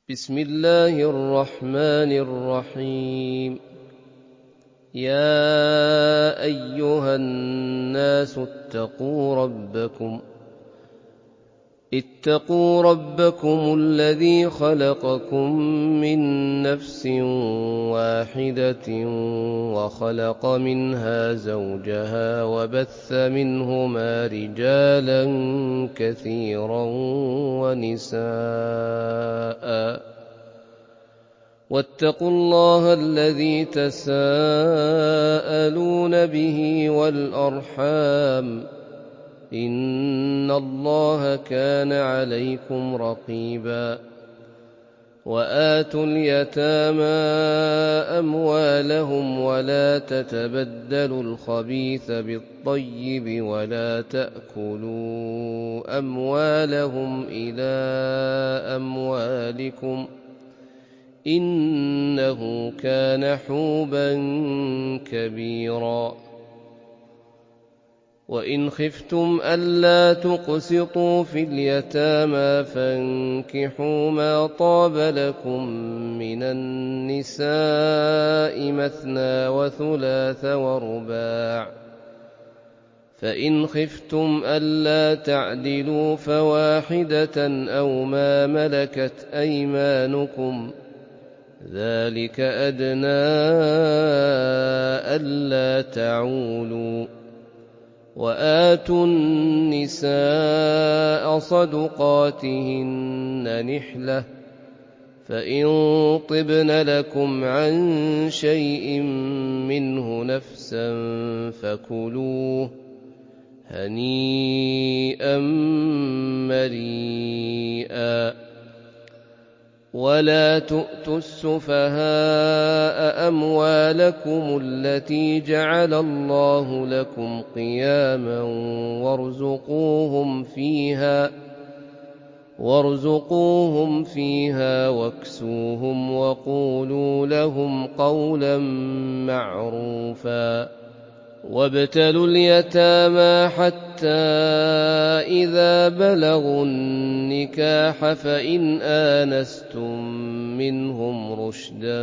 بسم الله الرحمن الرحيم. يا أيها الناس اتقوا ربكم الذي خلقكم من نفس واحدة وخلق منها زوجها وبث منهما رجالا كثيرا ونساء، واتقوا الله الذي تساءلون به والأرحام، إن الله كان عليكم رقيبا. وآتوا اليتامى أموالهم ولا تتبدلوا الخبيث بالطيب ولا تأكلوا أموالهم إلى أموالكم، إنه كان حوبا كبيرا. وإن خفتم ألا تقسطوا في اليتامى فانكحوا ما طاب لكم من النساء مثنى وثلاث ورباع، فإن خفتم ألا تعدلوا فواحدة أو ما ملكت أيمانكم، ذلك أدنى ألا تعولوا. وآتوا النساء صدقاتهن نحلة، فإن طبن لكم عن شيء منه نفسا فكلوه هنيئا مريئا. ولا تؤتوا السفهاء أموالكم التي جعل الله لكم قياما وارزقوهم فيها واكسوهم وقولوا لهم قولا معروفا. وابتلوا اليتامى حتى إذا بلغوا النكاح فإن آنستم منهم رشدا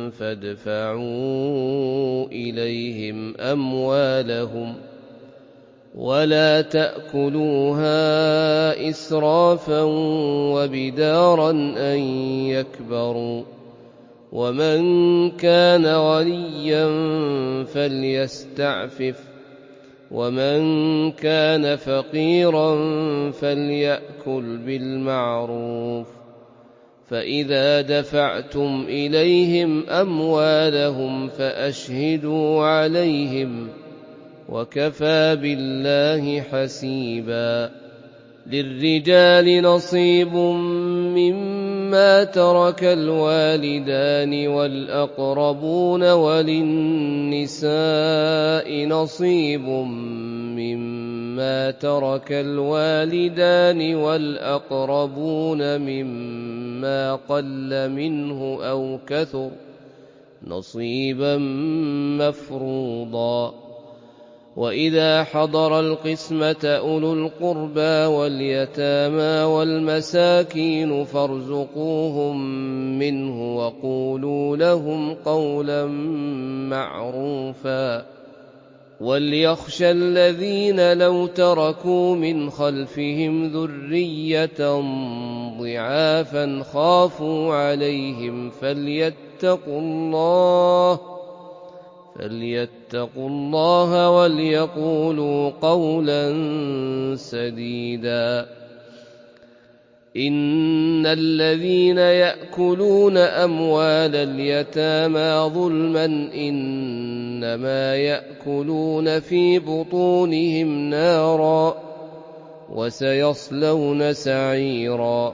فادفعوا إليهم أموالهم ولا تأكلوها إسرافا وبدارا أن يكبروا. ومن كان غنيا فليستعفف، ومن كان فقيرا فليأكل بالمعروف. فإذا دفعتم إليهم أموالهم فأشهدوا عليهم، وكفى بالله حسيبا. للرجال نصيب مما ترك الوالدان والأقربون، وللنساء نصيب مما ترك الوالدان والأقربون مما قل منه أو كثر نصيبا مفروضا. وإذا حضر القسمة أولو القربى واليتامى والمساكين فارزقوهم منه وقولوا لهم قولا معروفا. وليخشى الذين لو تركوا من خلفهم ذرية ضعافا خافوا عليهم فليتقوا الله وليقولوا قولا سديدا. إن الذين يأكلون أموال اليتامى ظلما إنما يأكلون في بطونهم نارا وسيصلون سعيرا.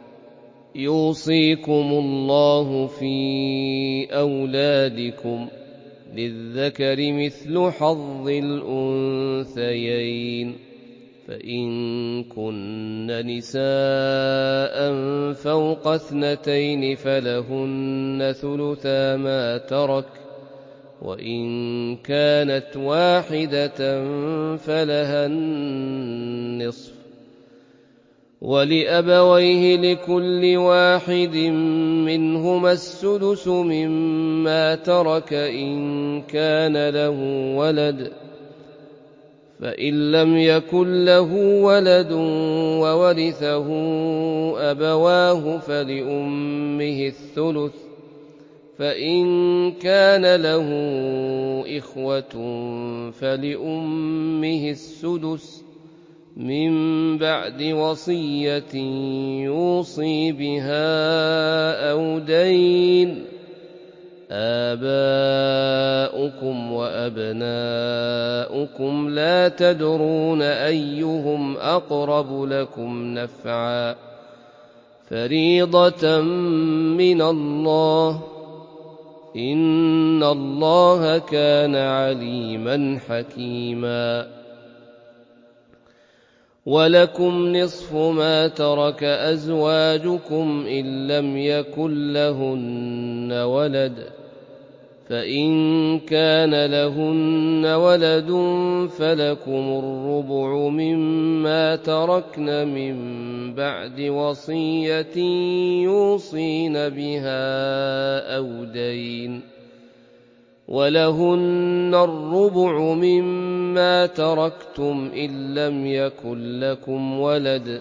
يوصيكم الله في أولادكم للذكر مثل حظ الأنثيين، فإن كن نساء فوق 2 فلهن ثلثا ما ترك، وإن كانت واحدة فلها النصف، ولأبويه لكل واحد منهما السدس مما ترك إن كان له ولد، فإن لم يكن له ولد وورثه أبواه فلأمه الثلث، فإن كان له إخوة فلأمه السدس من بعد وصية يوصي بها أو دين. آباؤكم وأبناؤكم لا تدرون أيهم أقرب لكم نفعا فريضة من الله، إن الله كان عليما حكيما. ولكم نصف ما ترك أزواجكم إن لم يكن لهن ولد، فإن كان لهن ولد فلكم الربع مما تركن من بعد وصية يوصين بها أو دين، ولهن الربع مما تركتم إن لم يكن لكم ولد،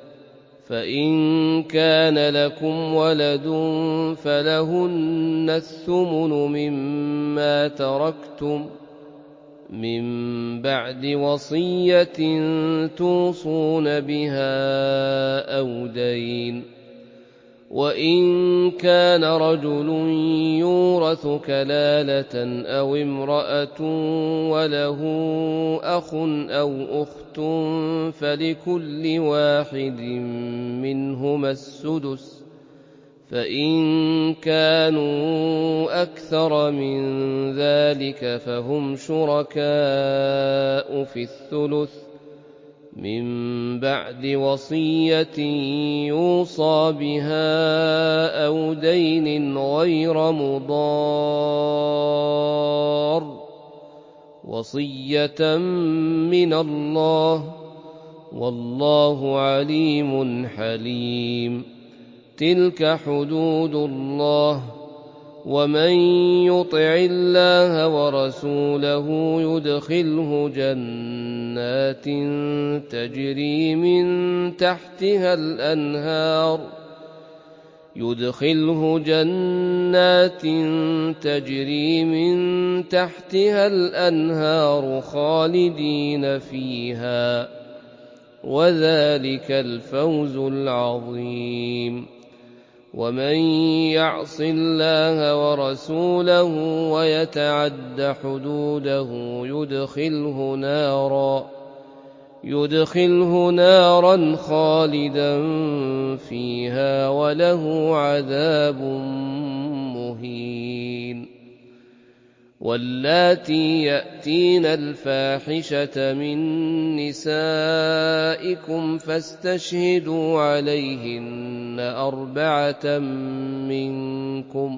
فإن كان لكم ولد فلهن الثمن مما تركتم من بعد وصية توصون بها أو دين. وإن كان رجل يورث كلالة أو امرأة وله أخ أو أخت فلكل واحد منهما السدس، فإن كانوا أكثر من ذلك فهم شركاء في الثلث من بعد وصية يوصى بها أو دين غير مضار، وصية من الله، والله عليم حليم. تلك حدود الله، ومن يطع الله ورسوله يدخله جنات تجري من تحتها الأنهار خالدين فيها، وذلك الفوز العظيم. ومن يعص الله ورسوله ويتعد حدوده يدخله نارا خالدا فيها وله عذاب مهين. واللاتي يأتين الفاحشة من نسائكم فاستشهدوا عليهن 4 منكم،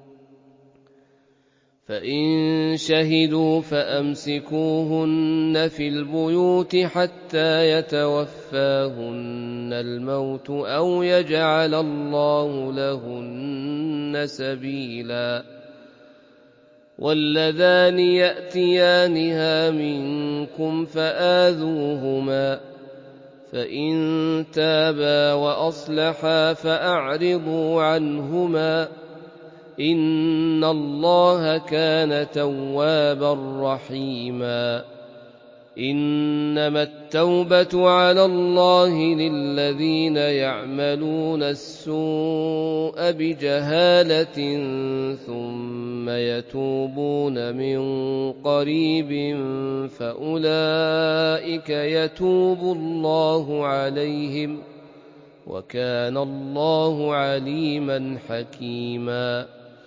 فإن شهدوا فأمسكوهن في البيوت حتى يتوفاهن الموت أو يجعل الله لهن سبيلا. واللذان يأتيانها منكم فآذوهما، فإن تابا وأصلحا فأعرضوا عنهما، إن الله كان توابا رحيما. إنما التوبة على الله للذين يعملون السوء بجهالة ثم يتوبون من قريب فأولئك يتوب الله عليهم، وكان الله عليما حكيما.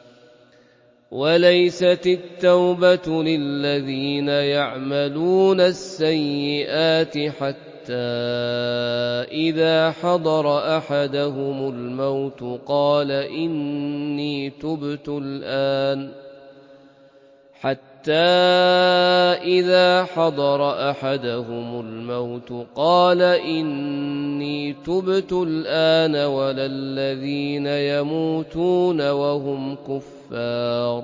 وليست التوبة للذين يعملون السيئات حتى إذا حضر أحدهم الموت قال إني تبت الآن، إذا حضر أحدهم الموت قال إني تبت الآن ولا الذين يموتون وهم كفار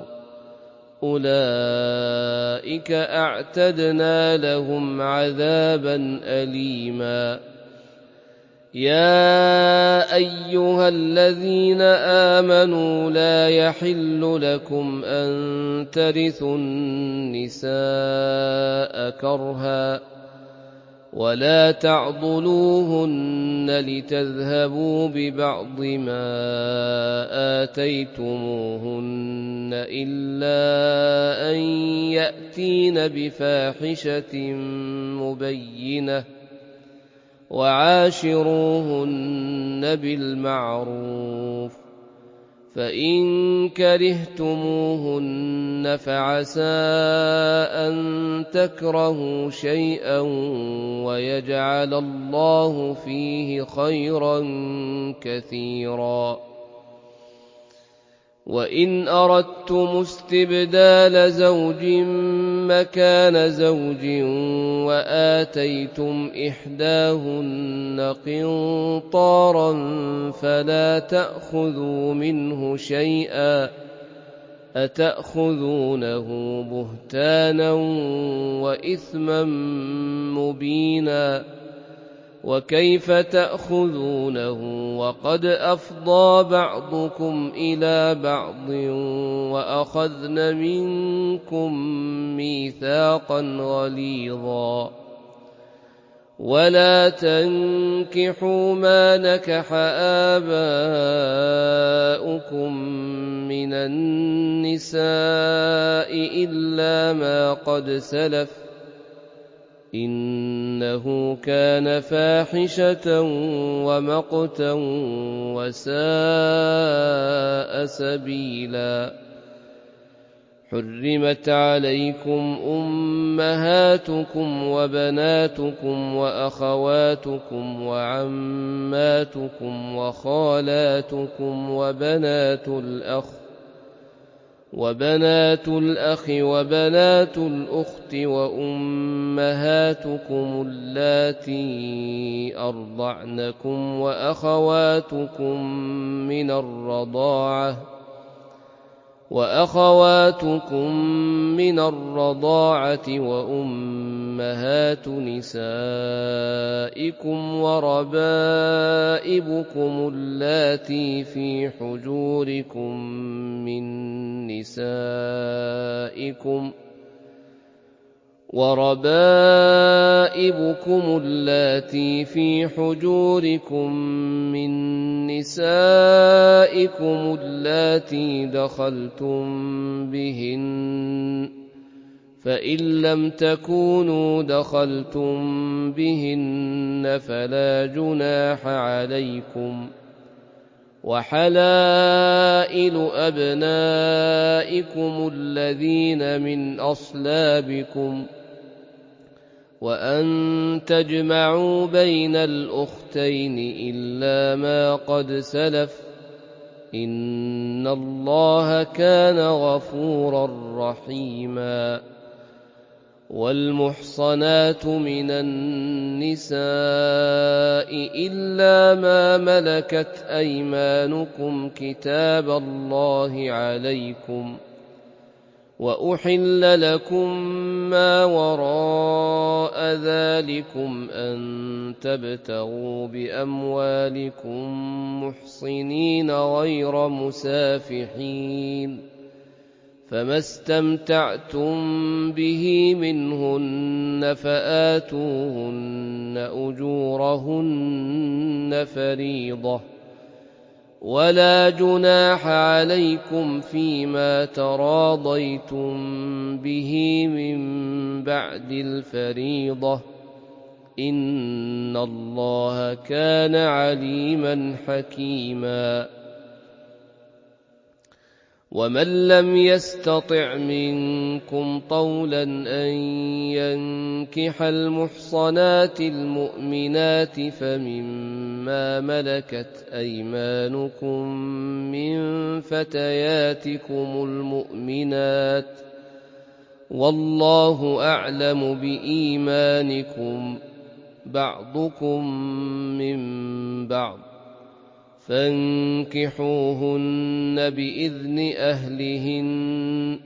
أولئك أعتدنا لهم عذابا أليما. يا أيها الذين آمنوا لا يحل لكم أن ترثوا النساء كرها ولا تعضلوهن لتذهبوا ببعض ما آتيتموهن إلا أن يأتين بفاحشة مبينة وعاشروهن بالمعروف فإن كرهتموهن فعسى أن تكرهوا شيئا ويجعل الله فيه خيرا كثيرا. وإن أردتم استبدال زوج مكان زوج وآتيتم إحداهن قنطارا فلا تأخذوا منه شيئا أتأخذونه بهتانا وإثما مبينا وكيف تأخذونه وقد أفضى بعضكم إلى بعض وأخذن منكم ميثاقا غليظا. ولا تنكحوا ما نكح آباؤكم من النساء إلا ما قد سلف إنه كان فاحشة ومقتا وساء سبيلا. حرمت عليكم أمهاتكم وبناتكم وأخواتكم وعماتكم وخالاتكم وبنات الأخ وبنات الأخت وأمهاتكم اللاتي أرضعنكم وأخواتكم من الرضاعة وأمهات نسائكم وربائبكم اللاتي في حجوركم من نسائكم اللاتي دخلتم بهن فإن لم تكونوا دخلتم بهن فلا جناح عليكم وحلائل أبنائكم الذين من أصلابكم وأن تجمعوا بين الأختين إلا ما قد سلف إن الله كان غفورا رحيما. والمحصنات من النساء إلا ما ملكت أيمانكم كتاب الله عليكم وأحل لكم ما وراء ذلكم أن تبتغوا بأموالكم محصنين غير مسافحين فما استمتعتم به منهن فآتوهن أجورهن فريضة ولا جناح عليكم فيما تراضيتم به من بعد الفريضة إن الله كان عليما حكيما. ومن لم يستطع منكم طولا أن ينكح المحصنات المؤمنات فمما ملكت أيمانكم من فتياتكم المؤمنات والله أعلم بإيمانكم بعضكم من بعض فانكحوهن بإذن أهلهن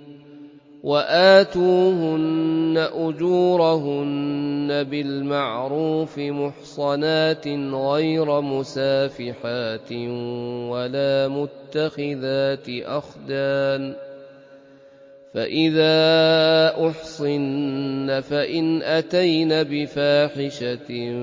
وآتوهن أجورهن بالمعروف محصنات غير مسافحات ولا متخذات أخدان فإذا أحصن فإن أتين بفاحشة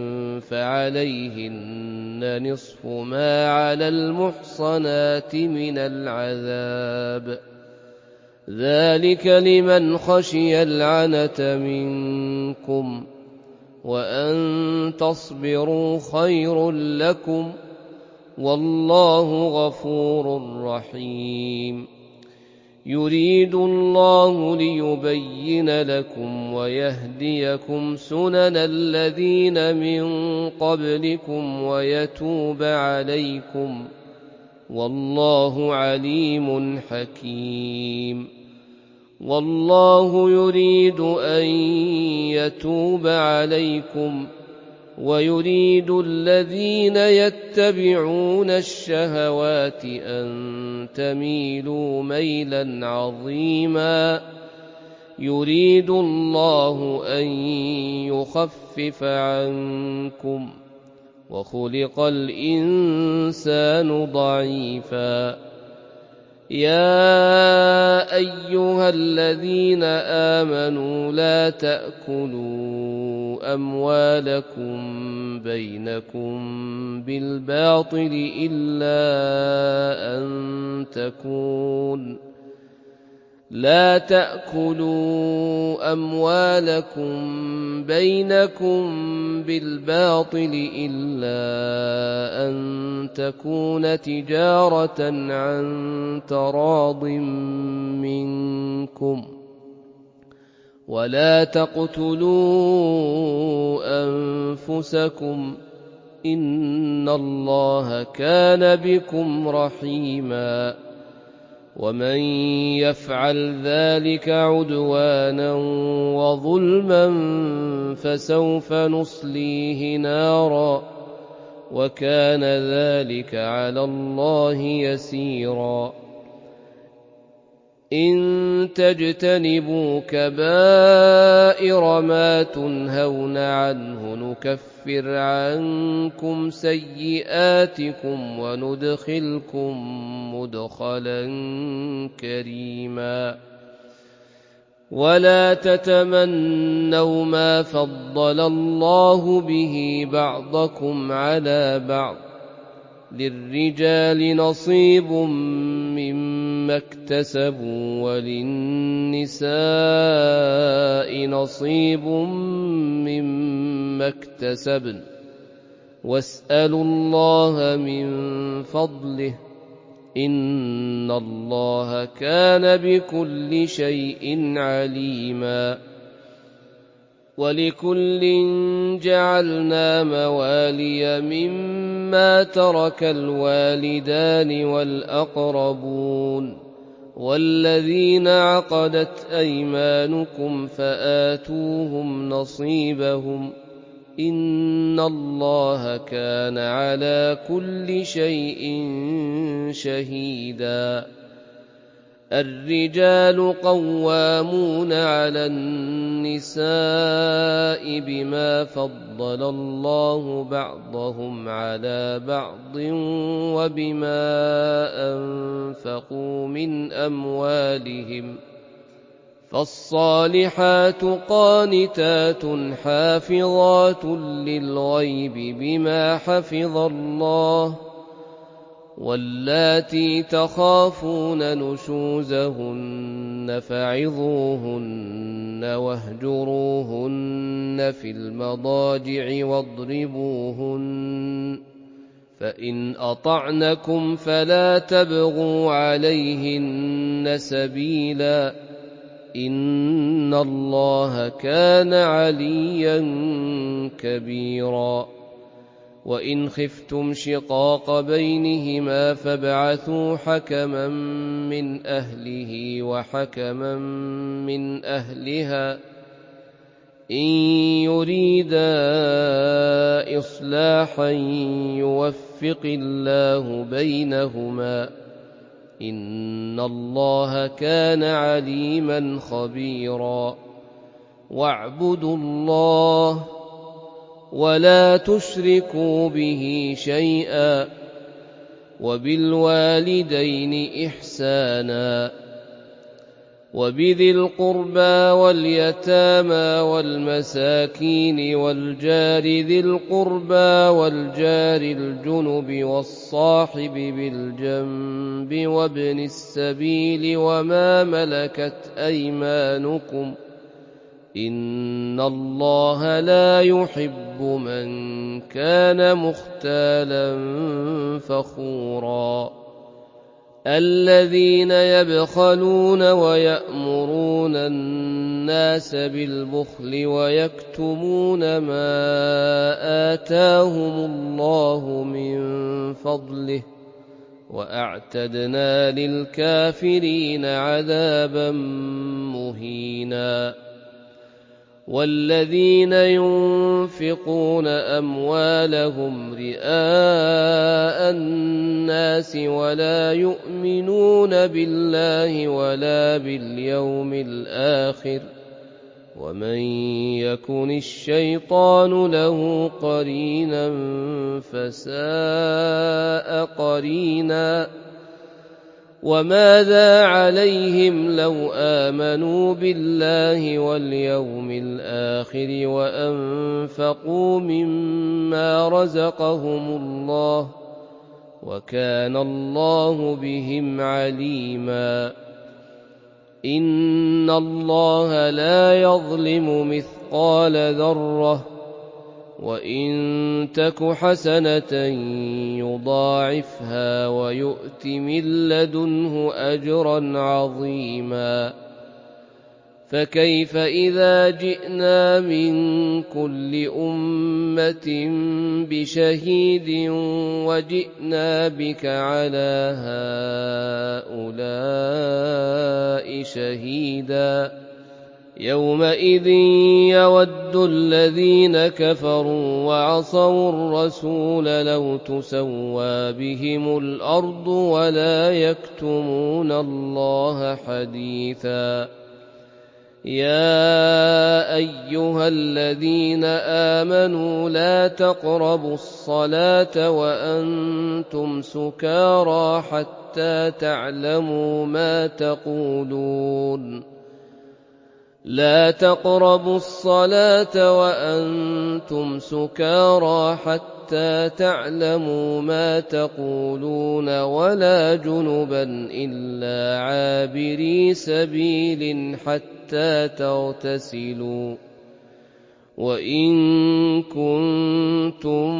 فعليهن نصف ما على المحصنات من العذاب ذلك لمن خشي العنة منكم وأن تصبروا خير لكم والله غفور رحيم يريد الله ليبين لكم ويهديكم سنن الذين من قبلكم ويتوب عليكم والله عليم حكيم والله يريد أن يتوب عليكم ويريد الذين يتبعون الشهوات أن تميلوا ميلا عظيما يريد الله أن يخفف عنكم وخلق الإنسان ضعيفا يا أيها الذين آمنوا لا تأكلوا أموالكم بينكم بالباطل إلا أن تكون تجارة عن تراض منكم ولا تقتلوا أنفسكم إن الله كان بكم رحيما ومن يفعل ذلك عدوانا وظلما فسوف نصليه نارا وكان ذلك على الله يسيرا إن تجتنبوا كبائر ما تنهون عنه نكفر عنكم سيئاتكم وندخلكم مدخلا كريما ولا تتمنوا ما فضل الله به بعضكم على بعض للرجال نصيب مما اكتسبوا وللنساء نصيب مما اكتسبن واسألوا الله من فضله إن الله كان بكل شيء عليما ولكل جعلنا موالي مما ترك الوالدان والأقربون والذين عقدت أيمانكم فآتوهم نصيبهم إن الله كان على كل شيء شهيدا الرجال قوامون على النساء بما فضل الله بعضهم على بعض وبما أنفقوا من أموالهم فالصالحات قانتات حافظات للغيب بما حفظ الله واللاتي تخافون نشوزهن فعظوهن واهجروهن في المضاجع واضربوهن فإن أطعنكم فلا تبغوا عليهن سبيلا إن الله كان عليا كبيرا وإن خفتم شقاق بينهما فابعثوا حكما من أهله وحكما من أهلها إن يريدا إصلاحا يوفق الله بينهما إن الله كان عليما خبيرا واعبدوا الله ولا تشركوا به شيئا وبالوالدين إحسانا وبذي القربى واليتامى والمساكين والجار ذي القربى والجار الجنب والصاحب بالجنب وابن السبيل وما ملكت أيمانكم إن الله لا يحب من كان مختالا فخورا الذين يبخلون ويأمرون الناس بالبخل ويكتمون ما آتاهم الله من فضله وأعتدنا للكافرين عذابا مهينا والذين ينفقون أموالهم رئاء الناس ولا يؤمنون بالله ولا باليوم الآخر ومن يكن الشيطان له قرينا فساء قرينا وماذا عليهم لو آمنوا بالله واليوم الآخر وأنفقوا مما رزقهم الله وكان الله بهم عليما إن الله لا يظلم مثقال ذرة وإن تك حسنة يضاعفها ويؤت من لدنه أجرا عظيما فكيف إذا جئنا من كل أمة بشهيد وجئنا بك على هؤلاء شهيدا يومئذ يود الذين كفروا وعصوا الرسول لو تسوى بهم الأرض ولا يكتمون الله حديثا يا أيها الذين آمنوا لا تقربوا الصلاة وأنتم سكارى حتى تعلموا ما تقولون لا تقربوا الصلاة وأنتم سكارى حتى تعلموا ما تقولون ولا جنبا إلا عابري سبيل حتى تغتسلوا وإن كنتم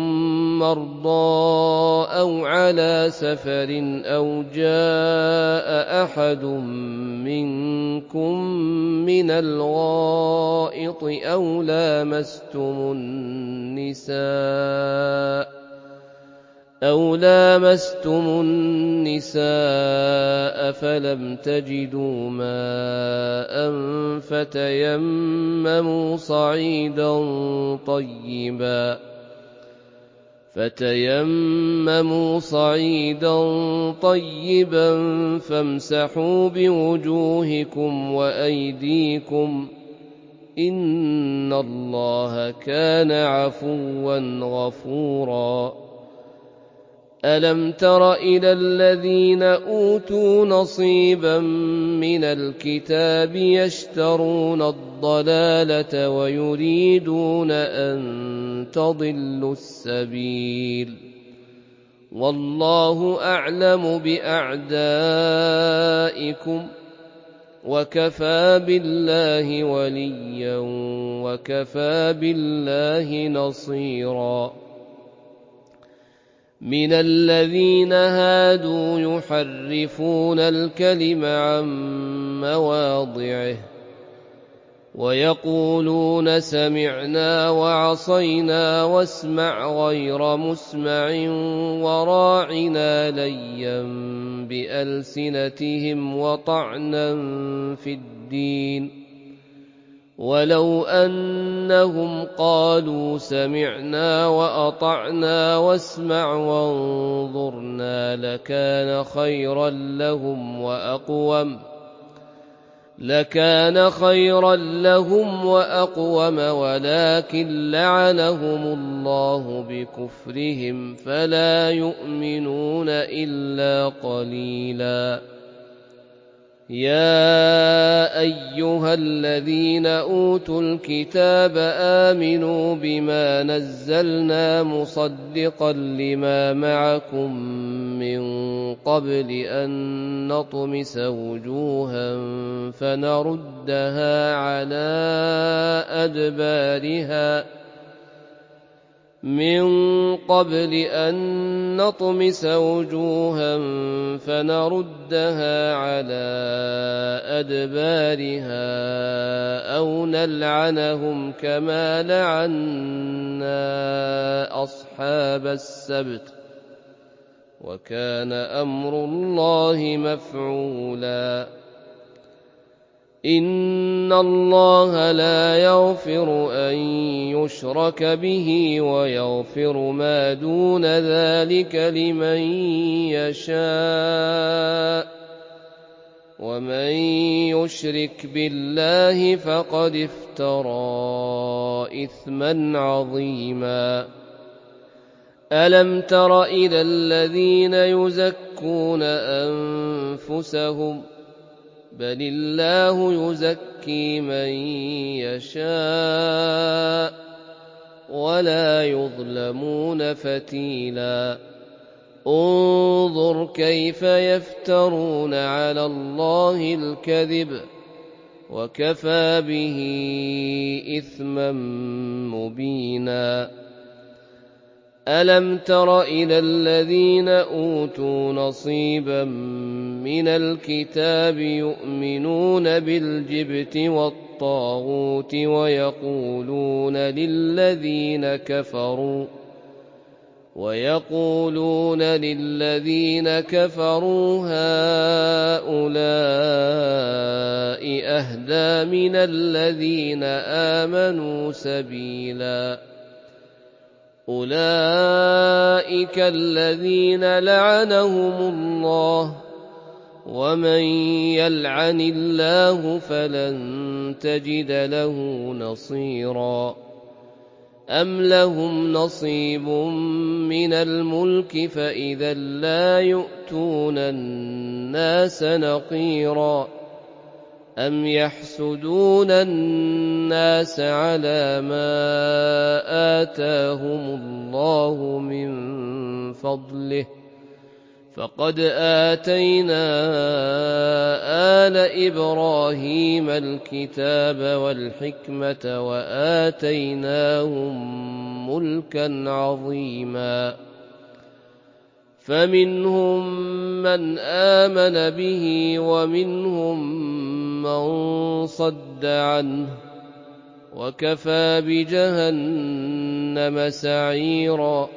مرضى أو على سفر أو جاء أحد منكم من الغائط أو لامستم النساء فلم تجدوا ماء فتيمموا صعيدا طيبا فامسحوا بوجوهكم وأيديكم إن الله كان عفوا غفورا ألم تر إلى الذين أوتوا نصيبا من الكتاب يشترون الضلالة ويريدون أن تضلوا السبيل والله أعلم بأعدائكم وكفى بالله وليا وكفى بالله نصيرا من الذين هادوا يحرفون الكلم عن مواضعه ويقولون سمعنا وعصينا واسمع غير مسمع وراعنا ليا بألسنتهم وطعنا في الدين ولو أنهم قالوا سمعنا وأطعنا واسمع وانظرنا لكان خيرا لهم وأقوم ولكن لعنهم الله بكفرهم فلا يؤمنون إلا قليلا. يا أيها الذين أوتوا الكتاب آمنوا بما نزلنا مصدقا لما معكم من قبل أن نطمس وجوها فنردها على أدبارها أو نلعنهم كما لعنا أصحاب السبت وكان أمر الله مفعولا. إن الله لا يغفر أن يشرك به ويغفر ما دون ذلك لمن يشاء ومن يشرك بالله فقد افترى إثما عظيما. ألم تر إلى الذين يزكون أنفسهم بل الله يزكي من يشاء ولا يظلمون فتيلا. انظر كيف يفترون على الله الكذب وكفى به إثما مبينا. ألم تر إلى الذين أوتوا نصيبا من الكتاب يؤمنون بالجبت والطاغوت ويقولون للذين كفروا هؤلاء أهدى من الذين آمنوا سبيلا. أولئك الذين لعنهم الله ومن يلعن الله فلن تجد له نصيرا. أم لهم نصيب من الملك فإذا لا يؤتون الناس نقيرا. أم يحسدون الناس على ما آتاهم الله من فضله فقد آتينا آل إبراهيم الكتاب والحكمة وآتيناهم ملكا عظيما. فمنهم من آمن به ومنهم من صد عنه وكفى بجهنم سعيرا.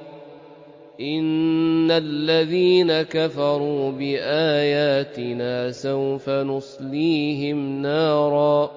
إن الذين كفروا بآياتنا سوف نصليهم نارا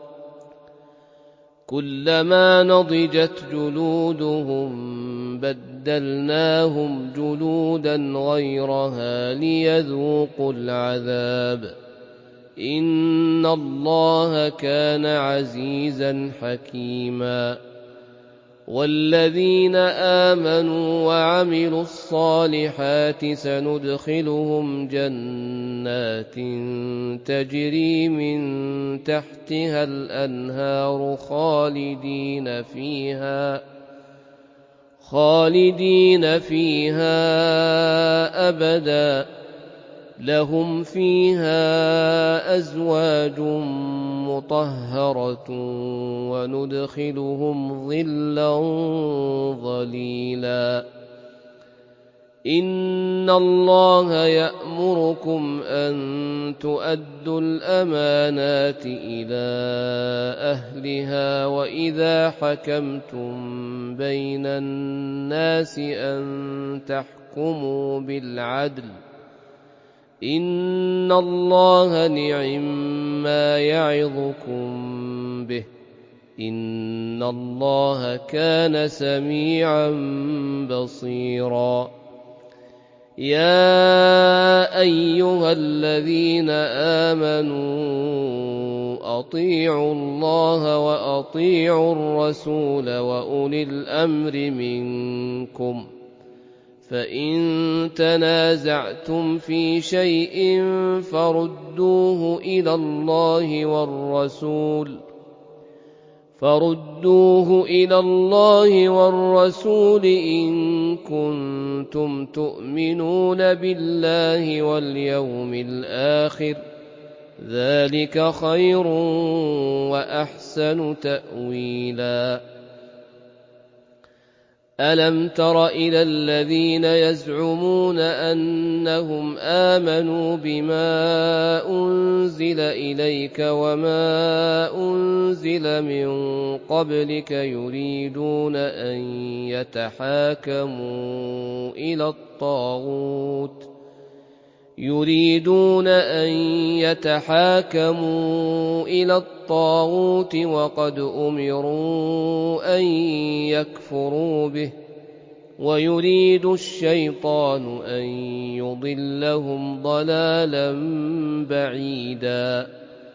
كلما نضجت جلودهم بدلناهم جلودا غيرها ليذوقوا العذاب إن الله كان عزيزا حكيما. والذين آمنوا وعملوا الصالحات سندخلهم جنات تجري من تحتها الأنهار خالدين فيها أبدا لهم فيها أزواج مطهرة وندخلهم ظلا ظليلا. إن الله يأمركم أن تؤدوا الأمانات إلى أهلها وإذا حكمتم بين الناس أن تحكموا بالعدل إن الله نعم-ما يعظكم به إن الله كان سميعا بصيرا يا أيها الذين آمنوا أطيعوا الله وأطيعوا الرسول وأولي الأمر منكم فإن تنازعتم في شيء فردوه إلى الله والرسول إن كنتم تؤمنون بالله واليوم الآخر ذلك خير وأحسن تأويلا ألم تر إلى الذين يزعمون أنهم آمنوا بما أنزل إليك وما أنزل من قبلك يريدون أن يتحاكموا إلى الطاغوت وقد أمروا أن يكفروا به ويريد الشيطان أن يضلهم ضلالا بعيدا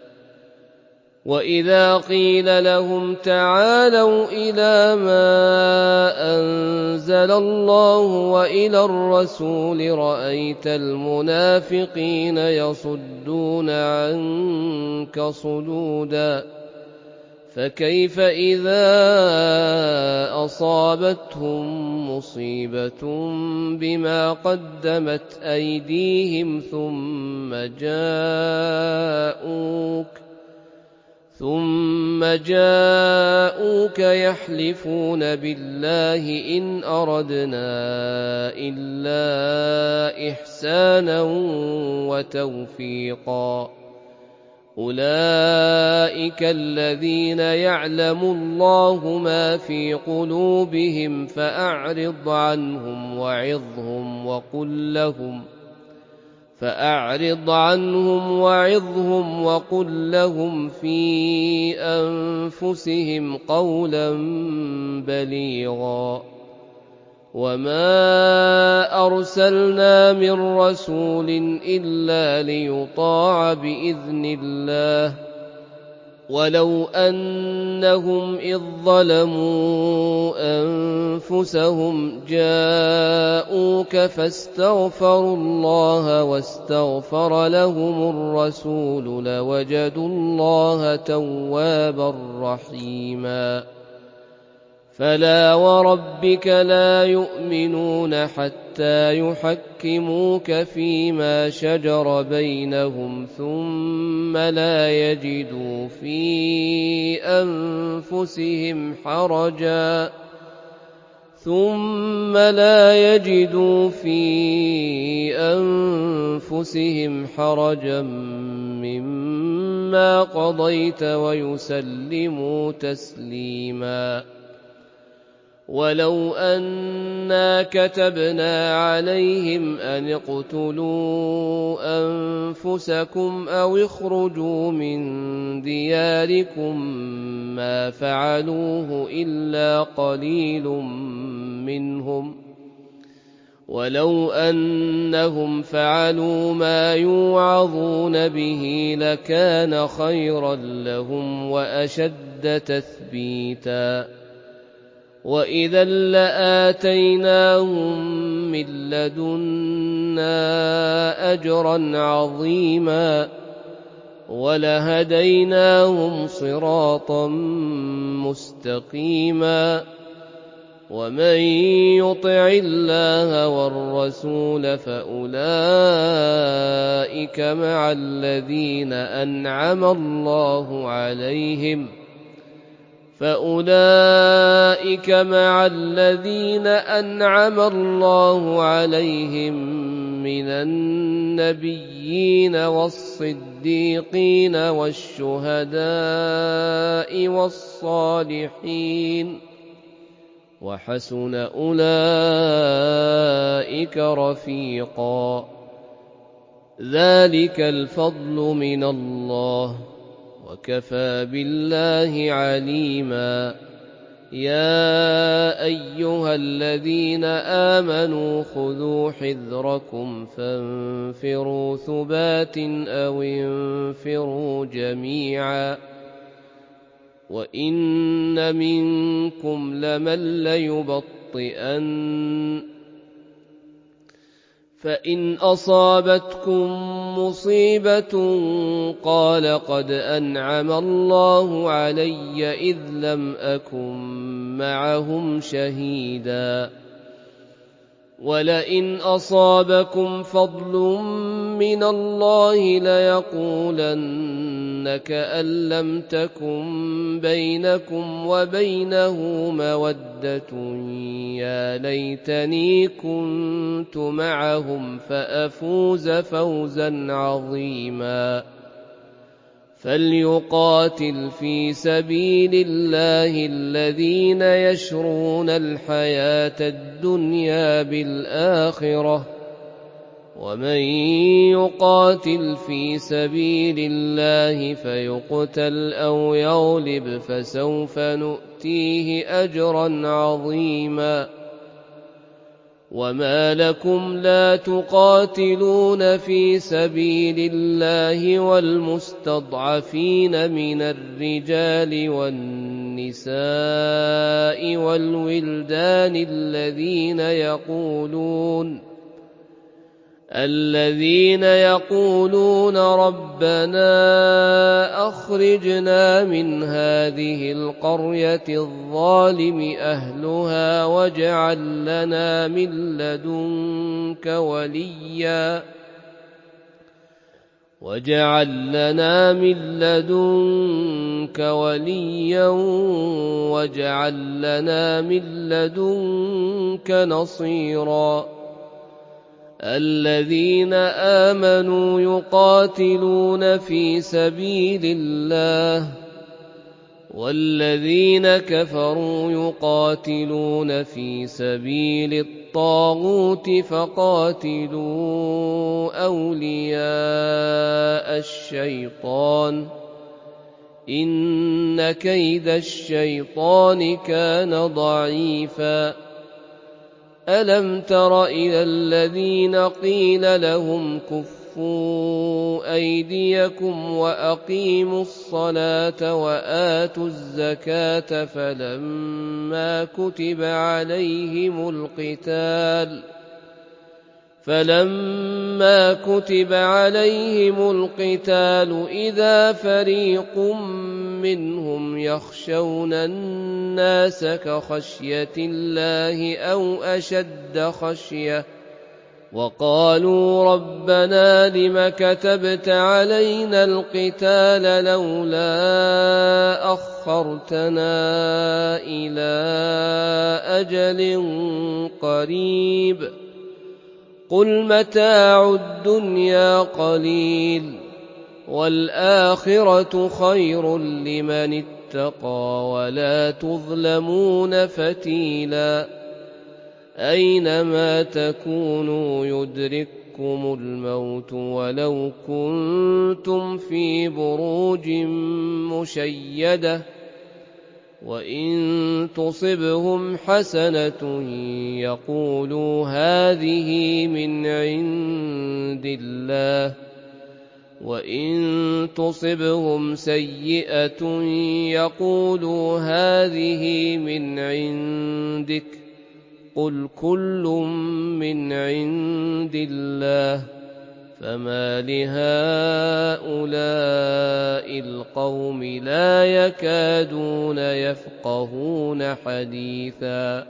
وإذا قيل لهم تعالوا إلى ما أنزل الله وإلى الرسول رأيت المنافقين يصدون عنك صدودا فكيف إذا أصابتهم مصيبة بما قدمت أيديهم ثم جاءوك يحلفون بالله إن أردنا إلا إحسانا وتوفيقا أولئك الذين يعلم الله ما في قلوبهم فأعرض عنهم وقل لهم في أنفسهم قولا بليغا وما أرسلنا من رسول إلا ليطاع بإذن الله ولو أنهم إذ ظلموا أنفسهم جاءوك فاستغفروا الله واستغفر لهم الرسول لوجدوا الله توابا رحيما فلا وربك لا يؤمنون حتى يحكموك فيما شجر بينهم ثم لا يجدوا في أنفسهم حرجا مما قضيت ويسلموا تسليما ولو أنا كتبنا عليهم أن اقتلوا أنفسكم أو اخرجوا من دياركم ما فعلوه إلا قليل منهم ولو أنهم فعلوا ما يوعظون به لكان خيرا لهم وأشد تثبيتا وإذا لآتيناهم من لدنا أجرا عظيما ولهديناهم صراطا مستقيما ومن يطع الله والرسول فأولئك مع الذين أنعم الله عليهم فأولئك مع الذين أنعم الله عليهم من النبيين والصديقين والشهداء والصالحين وحسن أولئك رفيقا ذلك الفضل من الله وكفى بالله عليما يا أيها الذين آمنوا خذوا حذركم فانفروا ثبات أو انفروا جميعا وإن منكم لمن ليبطئن فإن أصابتكم مصيبة قال قد أنعم الله علي إذ لم أكن معهم شهيدا ولئن أصابكم فضل من الله ليقولن كأن لم تكن بينكم وبينه مودة يا ليتني كنت معهم فأفوز فوزا عظيما فليقاتل في سبيل الله الذين يشرون الحياة الدنيا بالآخرة ومن يقاتل في سبيل الله فيقتل أو يغلب فسوف نؤتيه أجرا عظيما وما لكم لا تقاتلون في سبيل الله والمستضعفين من الرجال والنساء والولدان الذين يقولون ربنا أخرجنا من هذه القرية الظالم أهلها واجعل لنا من لدنك وليا واجعل لنا من لدنك نصيرا الذين آمنوا يقاتلون في سبيل الله والذين كفروا يقاتلون في سبيل الطاغوت فقاتلوا أولياء الشيطان إن كيد الشيطان كان ضعيفا ألم تر إلى الذين قيل لهم كفوا أيديكم وأقيموا الصلاة وآتوا الزكاة فلما كتب عليهم القتال إذا فريق منهم يخشون الناس كخشية الله أو أشد خشية وقالوا ربنا لم كتبت علينا القتال لولا أخرتنا إلى أجل قريب قل متاع الدنيا قليل والآخرة خير لمن اتقى ولا تظلمون فتيلا أينما تكونوا يدرككم الموت ولو كنتم في بروج مشيدة وإن تصبهم حسنة يقولوا هذه من عند الله وإن تصبهم سيئة يقولوا هذه من عندك قل كل من عند الله فما لهؤلاء القوم لا يكادون يفقهون حديثا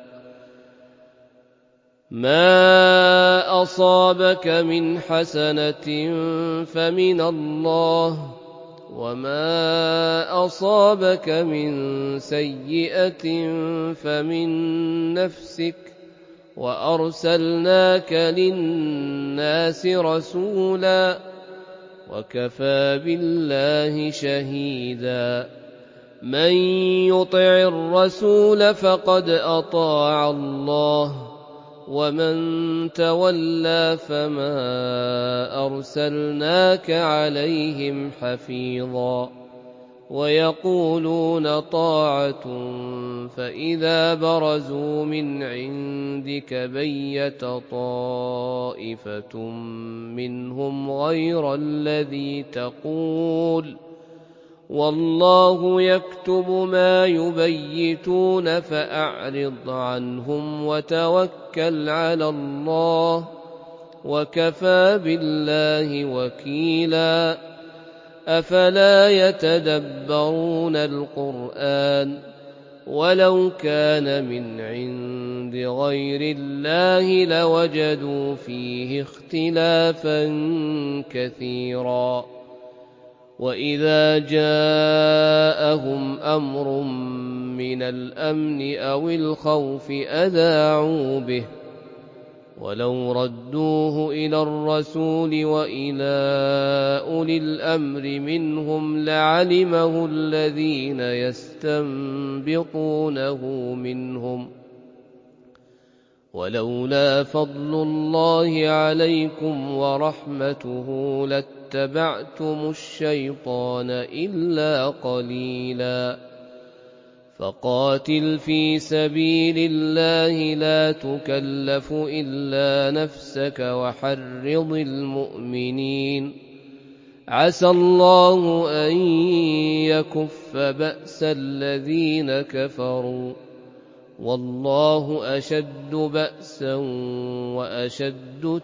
ما أصابك من حسنة فمن الله وما أصابك من سيئة فمن نفسك وأرسلناك للناس رسولا وكفى بالله شهيدا من يطع الرسول فقد أطاع الله ومن تولى فما أرسلناك عليهم حفيظا ويقولون طاعة فإذا برزوا من عندك بيت طائفة منهم غير الذي تقول والله يكتب ما يبيتون فأعرض عنهم وتوكل على الله وكفى بالله وكيلا أفلا يتدبرون القرآن ولو كان من عند غير الله لوجدوا فيه اختلافا كثيرا وإذا جاءهم أمر من الأمن أو الخوف أذاعوا به ولو ردوه إلى الرسول وإلى أولي الأمر منهم لعلمه الذين يستنبطونه منهم ولولا فضل الله عليكم ورحمته لاتبعتم الشيطان إلا قليلا فقاتل في سبيل الله لا تكلف إلا نفسك وحرض المؤمنين عسى الله أن يكف بأس الذين كفروا والله أشد بأسا وأشد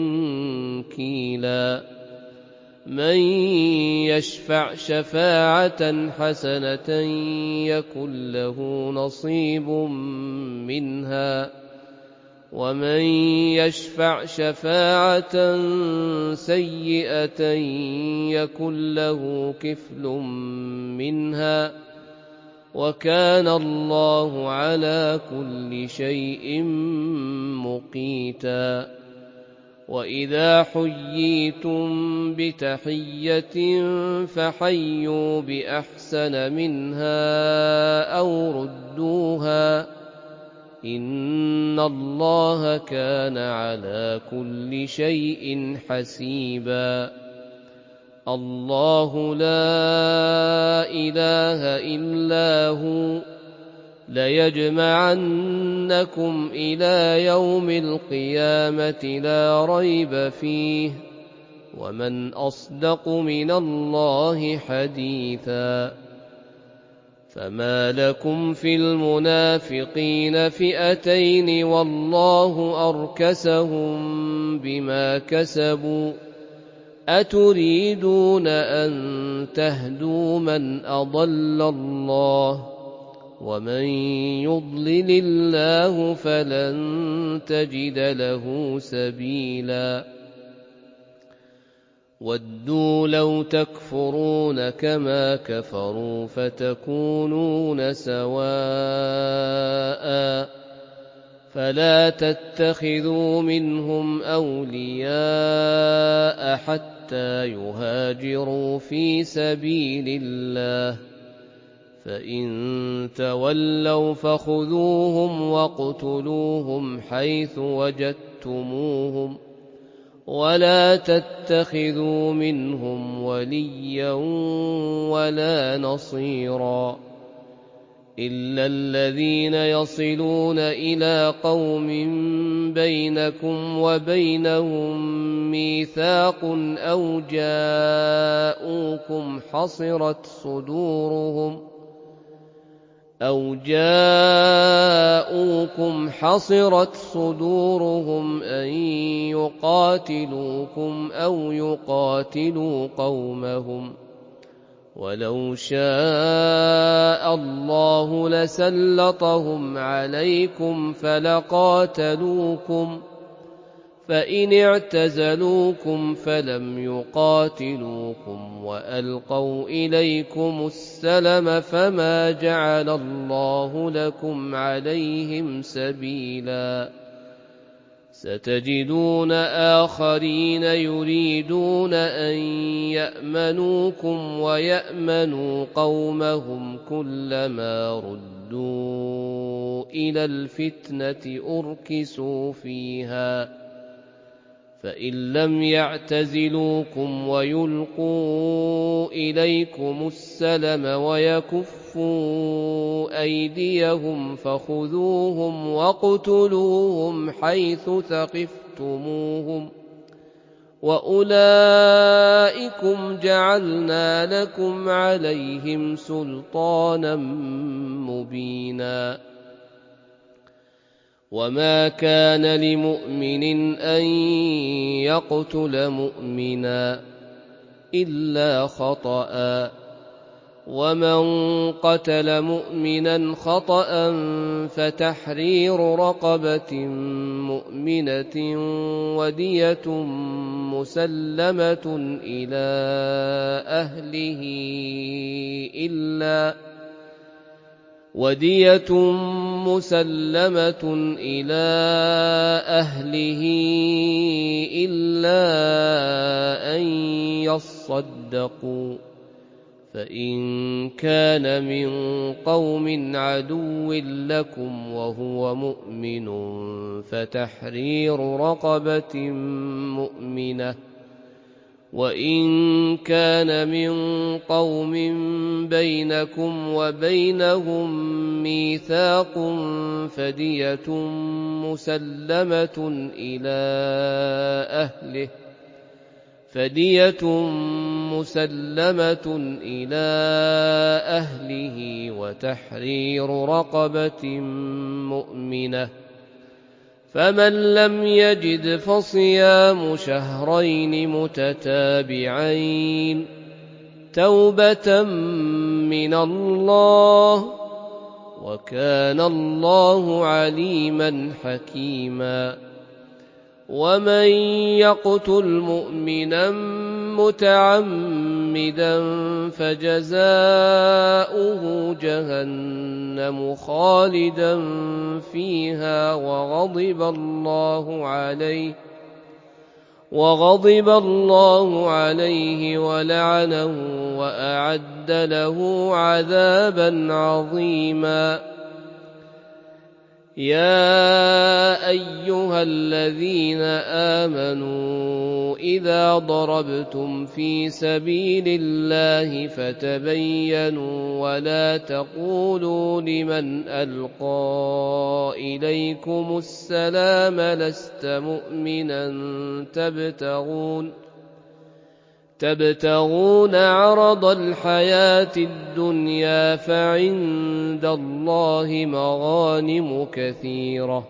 تنكيلا من يشفع شفاعة حسنة يكن له نصيب منها ومن يشفع شفاعة سيئة يكن له كفل منها وكان الله على كل شيء مقيتا وإذا حييتم بتحية فحيوا بأحسن منها أو ردوها إن الله كان على كل شيء حسيبا الله لا إله إلا هو ليجمعنكم إلى يوم القيامة لا ريب فيه ومن أصدق من الله حديثا فما لكم في المنافقين فئتين والله أركسهم بما كسبوا أتريدون أن تهدوا من أضل الله ومن يضلل الله فلن تجد له سبيلا ودوا لو تكفرون كما كفروا فتكونون سواء فلا تتخذوا منهم أولياء حتى يهاجروا في سبيل الله فإن تولوا فخذوهم واقتلوهم حيث وجدتموهم ولا تتخذوا منهم وليا ولا نصيرا إلا الذين يصلون إلى قوم بينكم وبينهم ميثاق أو جاءوكم حصرت صدورهم أن يقاتلوكم أو يقاتلوا قومهم ولو شاء الله لسلطهم عليكم فإن اعتزلوكم فلم يقاتلوكم وألقوا إليكم السلم فما جعل الله لكم عليهم سبيلا ستجدون آخرين يريدون أن يأمنوكم ويأمنوا قومهم كلما ردوا إلى الفتنة أركسوا فيها فإن لم يعتزلوكم ويلقوا إليكم السلم ويكفوا أيديهم فخذوهم واقتلوهم حيث ثقفتموهم وأولئكم جعلنا لكم عليهم سلطانا مبينا وما كان لمؤمن أن يقتل مؤمنا إلا خطأ ومن قتل مؤمنا خطأ فتحرير رقبة مؤمنة ودية مسلمة إلى أهله إلا أن يصدقوا فإن كان من قوم عدو لكم وهو مؤمن فتحرير رقبة مؤمنة وإن كان من قوم بينكم وبينهم ميثاق فدية مسلمة إلى أهله وتحرير رقبة مؤمنة فمن لم يجد فصيام شهرين متتابعين توبة من الله وكان الله عليما حكيما ومن يقتل مؤمنا متعمدا فجزاؤه جهنم خالدا فيها وغضب الله عليه ولعنه وأعد له عذابا عظيما يا أيها الذين آمنوا إذا ضربتم في سبيل الله فتبينوا ولا تقولوا لمن ألقى إليكم السلام لست مؤمنا تبتغون عرض الحياة الدنيا فعند الله مغانم كثيرة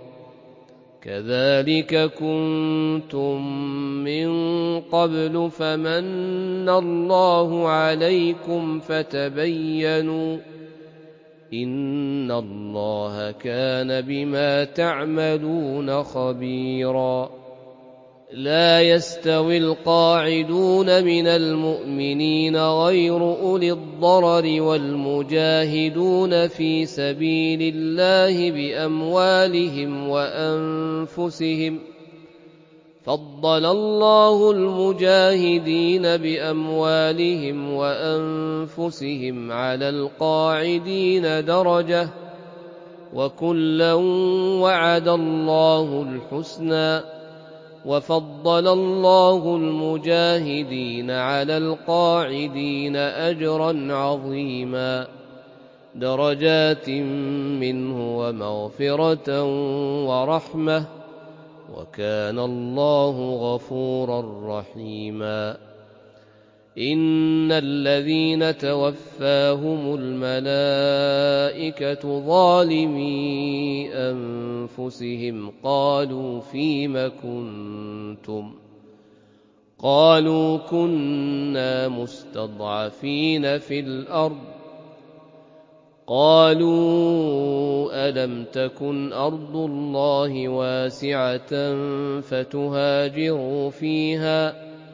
كذلك كنتم من قبل فمن الله عليكم فتبينوا إن الله كان بما تعملون خبيرا لا يستوي القاعدون من المؤمنين غير أولي الضرر والمجاهدون في سبيل الله بأموالهم وأنفسهم فضل الله المجاهدين بأموالهم وأنفسهم على القاعدين درجة وكلا وعد الله الحسنى وفضل الله المجاهدين على القاعدين أجرا عظيما درجات منه ومغفرة ورحمة وكان الله غفورا رحيما إن الذين توفاهم الملائكة ظالمي أنفسهم قالوا فيم كنتم قالوا كنا مستضعفين في الأرض قالوا ألم تكن أرض الله واسعة فتهاجروا فيها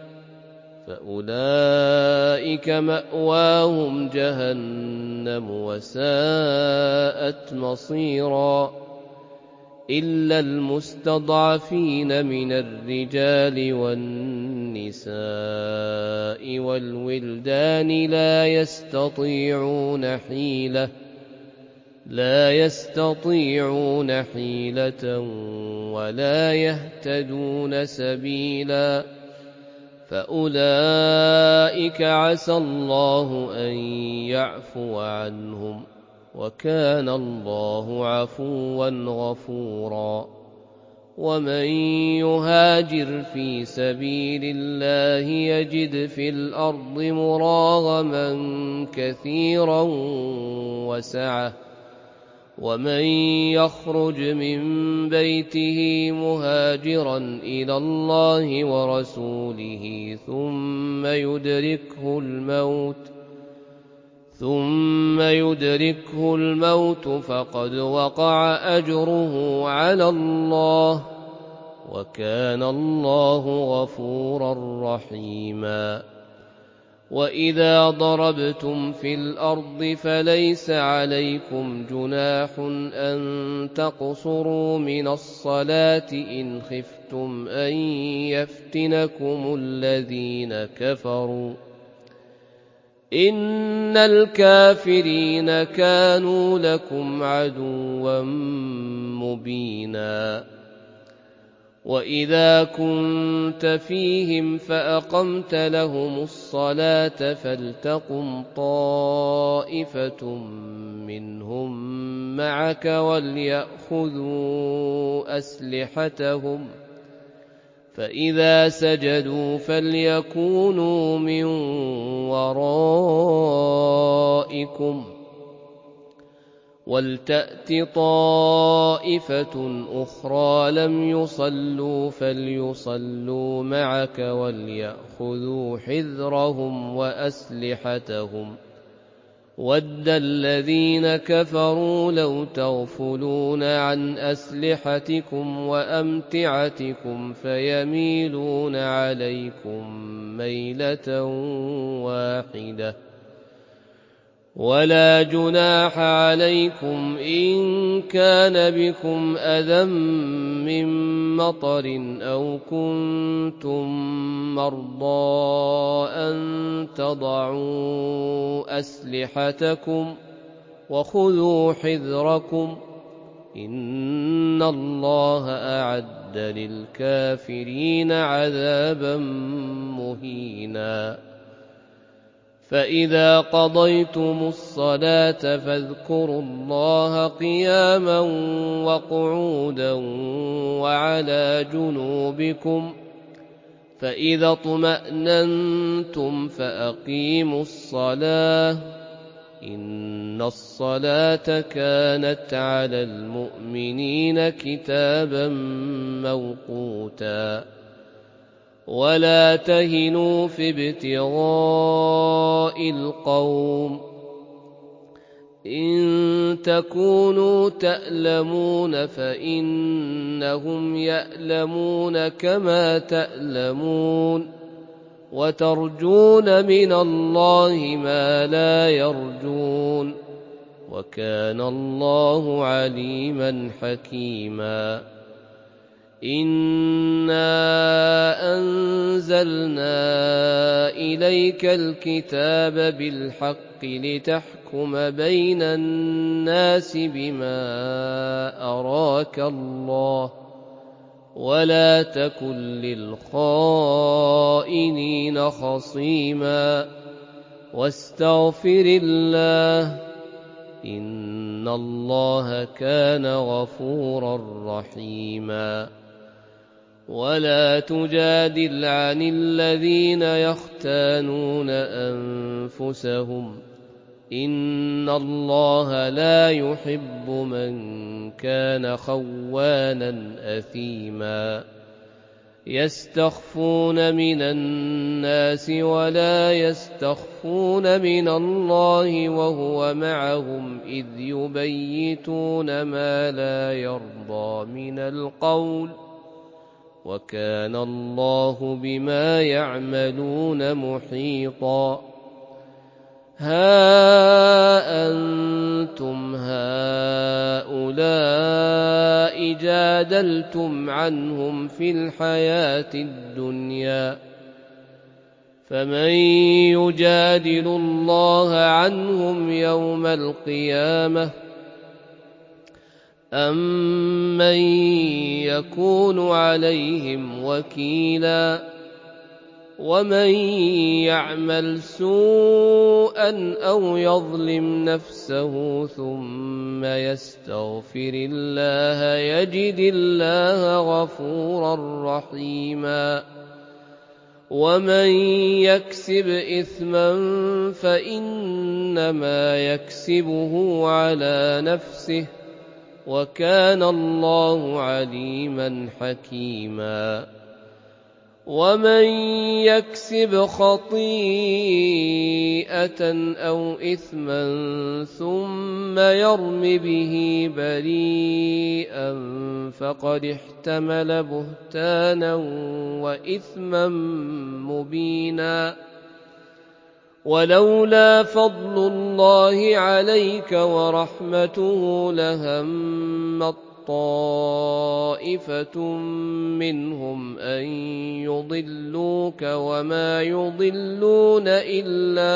فأولئك مأواهم جهنم وساءت مصيرا إلا المستضعفين من الرجال والنساء والولدان لا يستطيعون حيلة ولا يهتدون سبيلا فأولئك عسى الله أن يعفو عنهم وكان الله عفوا غفورا ومن يهاجر في سبيل الله يجد في الأرض مراغما كثيرا وسعة ومن يخرج من بيته مهاجرا إلى الله ورسوله ثم يدركه الموت فقد وقع أجره على الله وكان الله غفورا رحيما وإذا ضربتم في الأرض فليس عليكم جناح أن تقصروا من الصلاة إن خفتم أن يفتنكم الذين كفروا إن الكافرين كانوا لكم عدوا مبينا وإذا كنت فيهم فأقمت لهم الصلاة فلتقم طائفة منهم معك وليأخذوا أسلحتهم فإذا سجدوا فليكونوا من ورائكم ولتأت طائفة أخرى لم يصلوا فليصلوا معك وليأخذوا حذرهم وأسلحتهم ود الذين كفروا لو تغفلون عن أسلحتكم وأمتعتكم فيميلون عليكم ميلة واحدة ولا جناح عليكم إن كان بكم أذى من مطر أو كنتم مرضى أن تضعوا أسلحتكم وخذوا حذركم إن الله أعد للكافرين عذابا مهينا فإذا قضيتم الصلاة فاذكروا الله قياما وقعودا وعلى جنوبكم فإذا اطمأننتم فأقيموا الصلاة إن الصلاة كانت على المؤمنين كتابا موقوتا ولا تهنوا في ابتغاء القوم إن تكونوا تألمون فإنهم يألمون كما تألمون وترجون من الله ما لا يرجون وكان الله عليما حكيما إنا أنزلنا إليك الكتاب بالحق لتحكم بين الناس بما أراك الله ولا تكن للخائنين خصيما واستغفر الله إن الله كان غفورا رحيما ولا تجادل عن الذين يختانون أنفسهم إن الله لا يحب من كان خوانا أثيما يستخفون من الناس ولا يستخفون من الله وهو معهم إذ يبيتون ما لا يرضى من القول وكان الله بما يعملون محيطا ها أنتم هؤلاء جادلتم عنهم في الحياة الدنيا فمن يجادل الله عنهم يوم القيامة أم من يكون عليهم وكيلا ومن يعمل سوءا أو يظلم نفسه ثم يستغفر الله يجد الله غفورا رحيما ومن يكسب إثما فإنما يكسبه على نفسه وكان الله عليما حكيما ومن يكسب خطيئة أو إثما ثم يرم به بريئا فقد احتمل بهتانا وإثما مبينا ولولا فضل الله عليك ورحمته لهمت طائفة منهم أن يضلوك وما يضلون إلا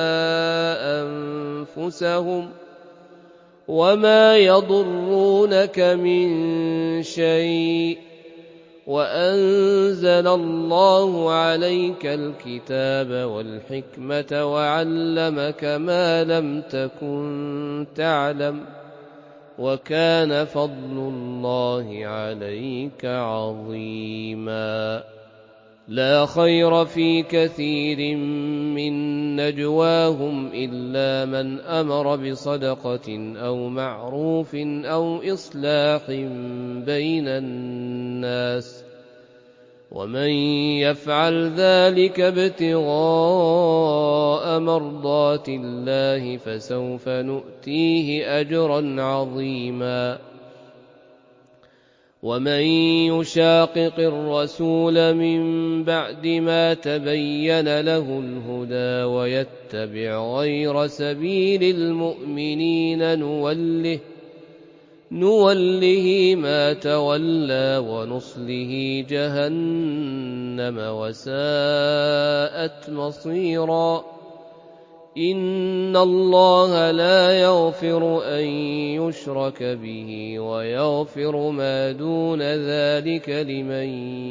أنفسهم وما يضرونك من شيء وأنزل الله عليك الكتاب والحكمة وعلمك ما لم تكن تعلم وكان فضل الله عليك عظيما لا خير في كثير من نجواهم إلا من أمر بصدقة أو معروف أو إصلاح بين الناس ومن يفعل ذلك ابتغاء مرضات الله فسوف نؤتيه أجرا عظيما ومن يشاقق الرسول من بعد ما تبين له الهدى ويتبع غير سبيل المؤمنين نوله ما تولى ونصله جهنم وساءت مصيرا إن الله لا يغفر أن يشرك به ويغفر ما دون ذلك لمن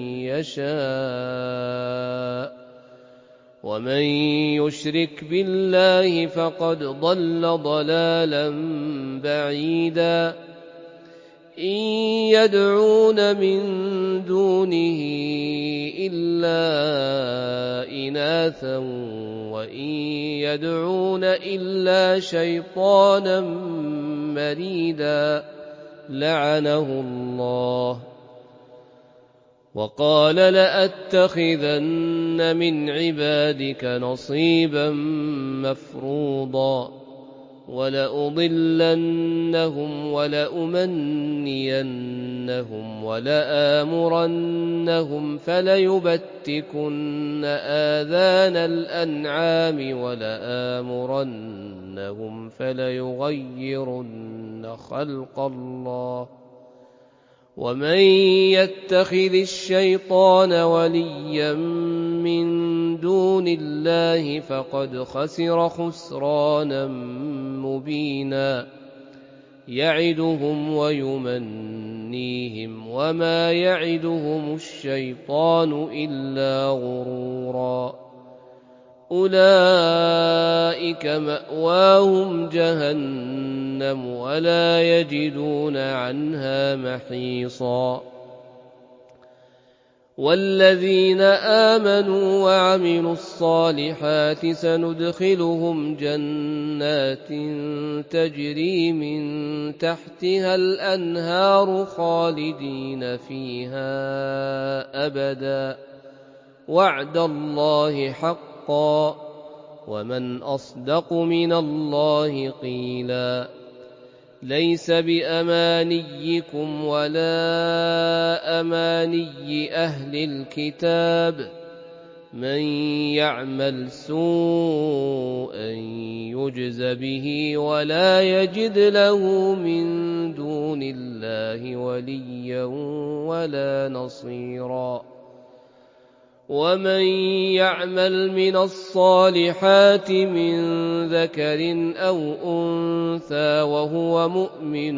يشاء ومن يشرك بالله فقد ضل ضلالا بعيدا إن يدعون من دونه إلا إناثا وإن يدعون إلا شيطانا مريدا لعنه الله وقال لأتخذن من عبادك نصيبا مفروضا ولأضلنهم ولأمنينهم ولآمرنهم فليبتكن آذان الأنعام ولآمرنهم فليغيرن خلق الله ومن يتخذ الشيطان وليا من دون الله فقد خسر خسرانا مبينا يعدهم ويمنيهم وما يعدهم الشيطان إلا غرورا أولئك مأواهم جهنم ولا يجدون عنها محيصا والذين آمنوا وعملوا الصالحات سندخلهم جنات تجري من تحتها الأنهار خالدين فيها أبدا وعد الله حقا ومن أصدق من الله قيلا ليس بأمانيكم ولا أماني أهل الكتاب من يعمل سوءا يجز به ولا يجد له من دون الله وليا ولا نصيرا ومن يعمل من الصالحات من ذكر أو أنثى وهو مؤمن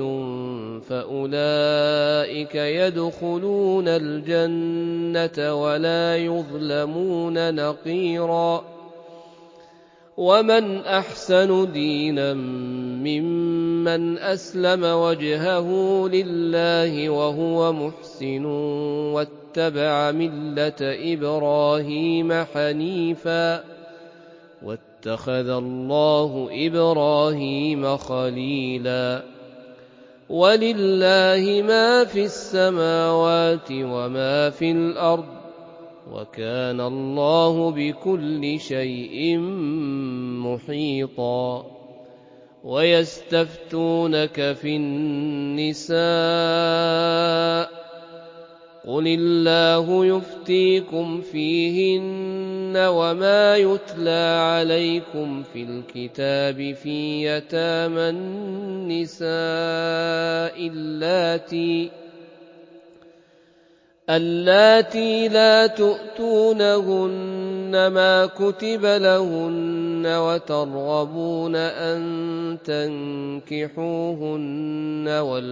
فأولئك يدخلون الجنة ولا يظلمون نقيرا ومن أحسن دينا ممن أسلم وجهه لله وهو محسن واتبع ملة إبراهيم حنيفا واتخذ الله إبراهيم خليلا ولله ما في السماوات وما في الأرض وكان الله بكل شيء محيطا ويستفتونك في النساء قل الله يفتيكم فيهن وما يتلى عليكم في الكتاب في يتامى النساء اللاتي لا تؤتونهن ما كتب لهن وترغبون أن تنكحوهن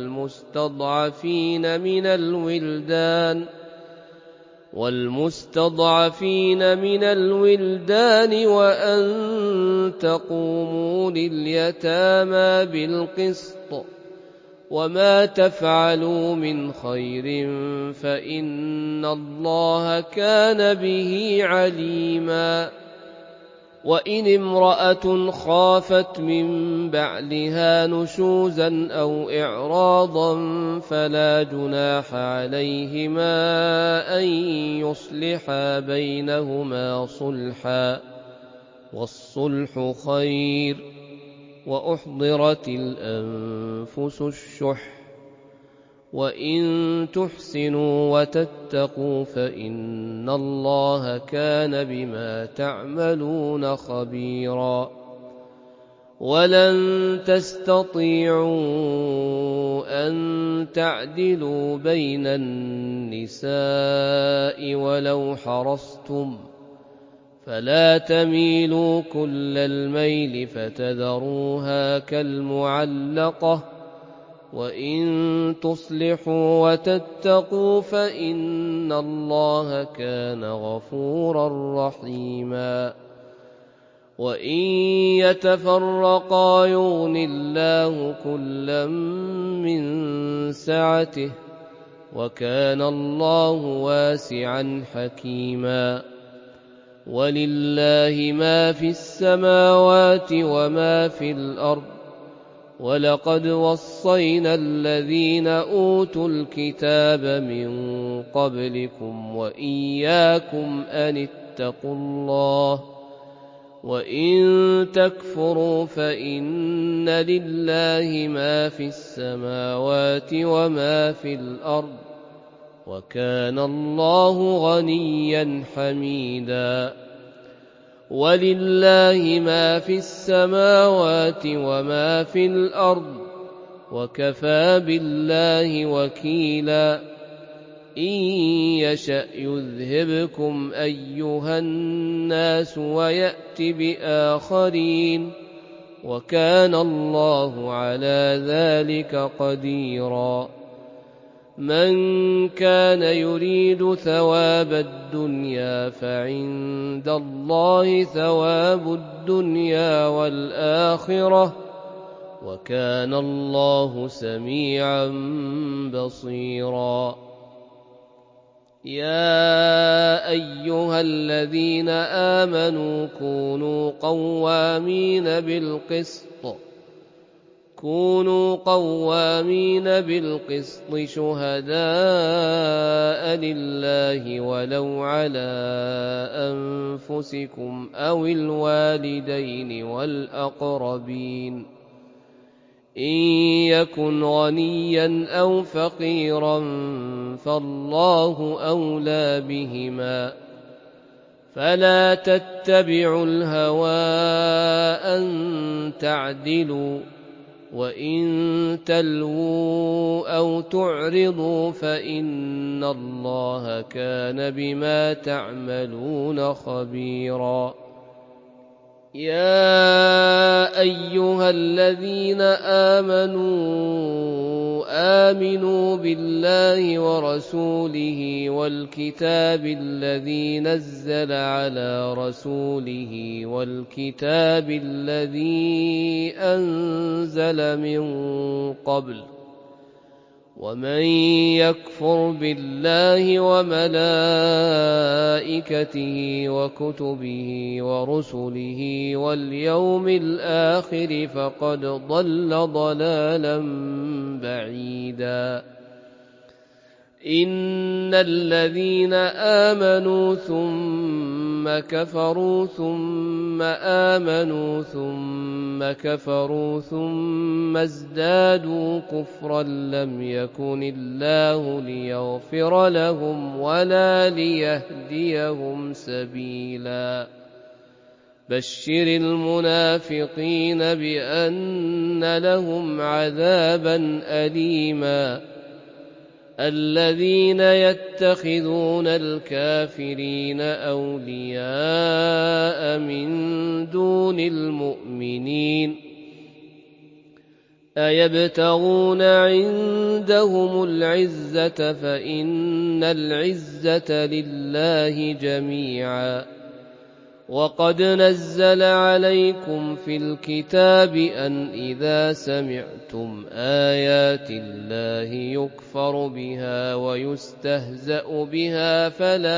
والمستضعفين من الولدان وأن تقوموا لليتامى بالقسط وما تفعلوا من خير فإن الله كان به عليما وإن امرأة خافت من بعلها نشوزا أو إعراضا فلا جناح عليهما أن يصلحا بينهما صلحا والصلح خير وأحضرت الأنفس الشح وإن تحسنوا وتتقوا فإن الله كان بما تعملون خبيرا ولن تستطيعوا أن تعدلوا بين النساء ولو حرصتم فلا تميلوا كل الميل فتذروها كالمعلقة وإن تصلحوا وتتقوا فإن الله كان غفورا رحيما وإن يتفرقا يغن الله كلا من سعته وكان الله واسعا حكيما ولله ما في السماوات وما في الأرض ولقد وصينا الذين أوتوا الكتاب من قبلكم وإياكم أن اتقوا الله وإن تكفروا فإن لله ما في السماوات وما في الأرض وكان الله غنيا حميدا ولله ما في السماوات وما في الأرض وكفى بالله وكيلا إن يشأ يذهبكم أيها الناس ويأت بآخرين وكان الله على ذلك قديرا من كان يريد ثواب الدنيا فعند الله ثواب الدنيا والآخرة وكان الله سميعا بصيرا يا أيها الذين آمنوا كونوا قوامين بالقسط شهداء لله ولو على أنفسكم أو الوالدين والأقربين إن يكن غنيا أو فقيرا فالله أولى بهما فلا تتبعوا الهوى أن تعدلوا وإن تلووا أو تعرضوا فإن الله كان بما تعملون خبيرا يا أيها الذين آمنوا بالله ورسوله والكتاب الذي نزل على رسوله والكتاب الذي أنزل من قبل ومن يكفر بالله وملائكته وكتبه ورسله واليوم الآخر فقد ضل ضلالا بعيدا إن الذين آمنوا ثم كفروا ثم آمنوا ثم كفروا ثم ازدادوا كفرا لم يكن الله ليغفر لهم ولا ليهديهم سبيلا بشر المنافقين بأن لهم عذابا أليما الذين يتخذون الكافرين أولياء من دون المؤمنين أيبتغون عندهم العزة فإن العزة لله جميعا وقد نزل عليكم في الكتاب أن إذا سمعتم آيات الله يكفر بها ويستهزأ بها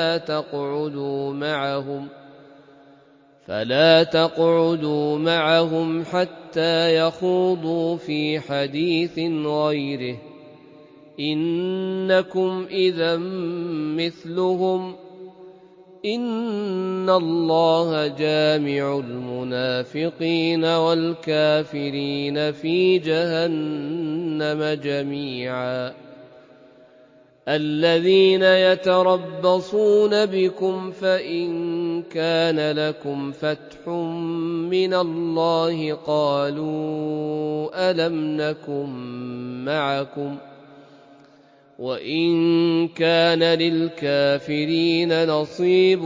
فلا تقعدوا معهم حتى يخوضوا في حديث غيره إنكم إذا مثلهم إن الله جامع المنافقين والكافرين في جهنم جميعا الذين يتربصون بكم فإن كان لكم فتح من الله قالوا ألم نكن معكم وإن كان للكافرين نصيب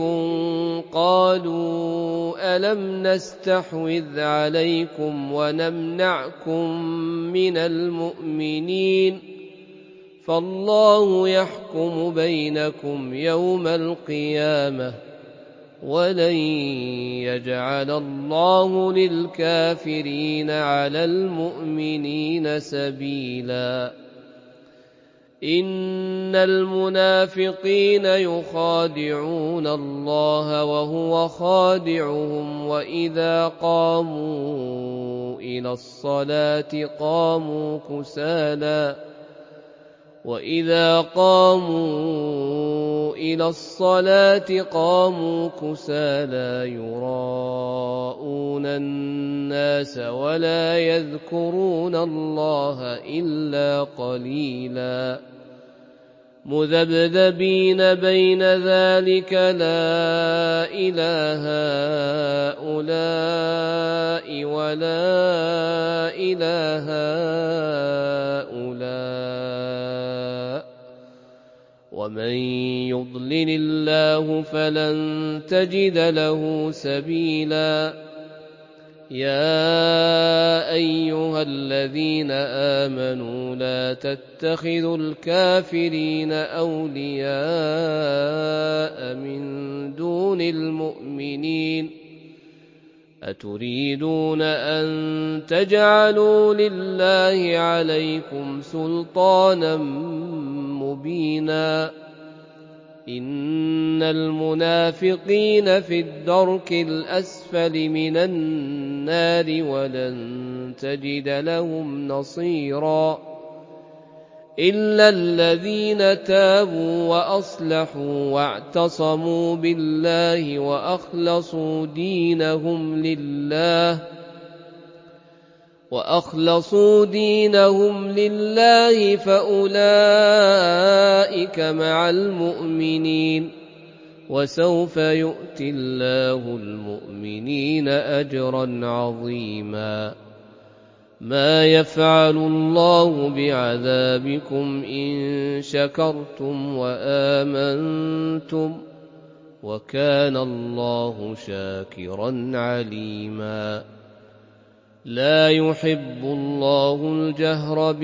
قالوا ألم نستحوذ عليكم ونمنعكم من المؤمنين فالله يحكم بينكم يوم القيامة ولن يجعل الله للكافرين على المؤمنين سبيلا إن المنافقين يخادعون الله وهو خادعهم وإذا قاموا إلى الصلاة قاموا كسالى يراءون الناس ولا يذكرون الله إلا قليلا مذبذبين بين ذلك لا إله هؤلاء ولا إله هؤلاء ومن يضلل الله فلن تجد له سبيلا يا أيها الذين آمنوا لا تتخذوا الكافرين أولياء من دون المؤمنين أتريدون أن تجعلوا لله عليكم سلطانا مبينا إن المنافقين في الدرك الأسفل من النار ولن تجد لهم نصيرا إلا الذين تابوا وأصلحوا واعتصموا بالله وأخلصوا دينهم لله فأولئك مع المؤمنين وسوف يؤتي الله المؤمنين أجرا عظيما ما يفعل الله بعذابكم إن شكرتم وآمنتم وكان الله شاكرا عليما لا يحب الله الجهر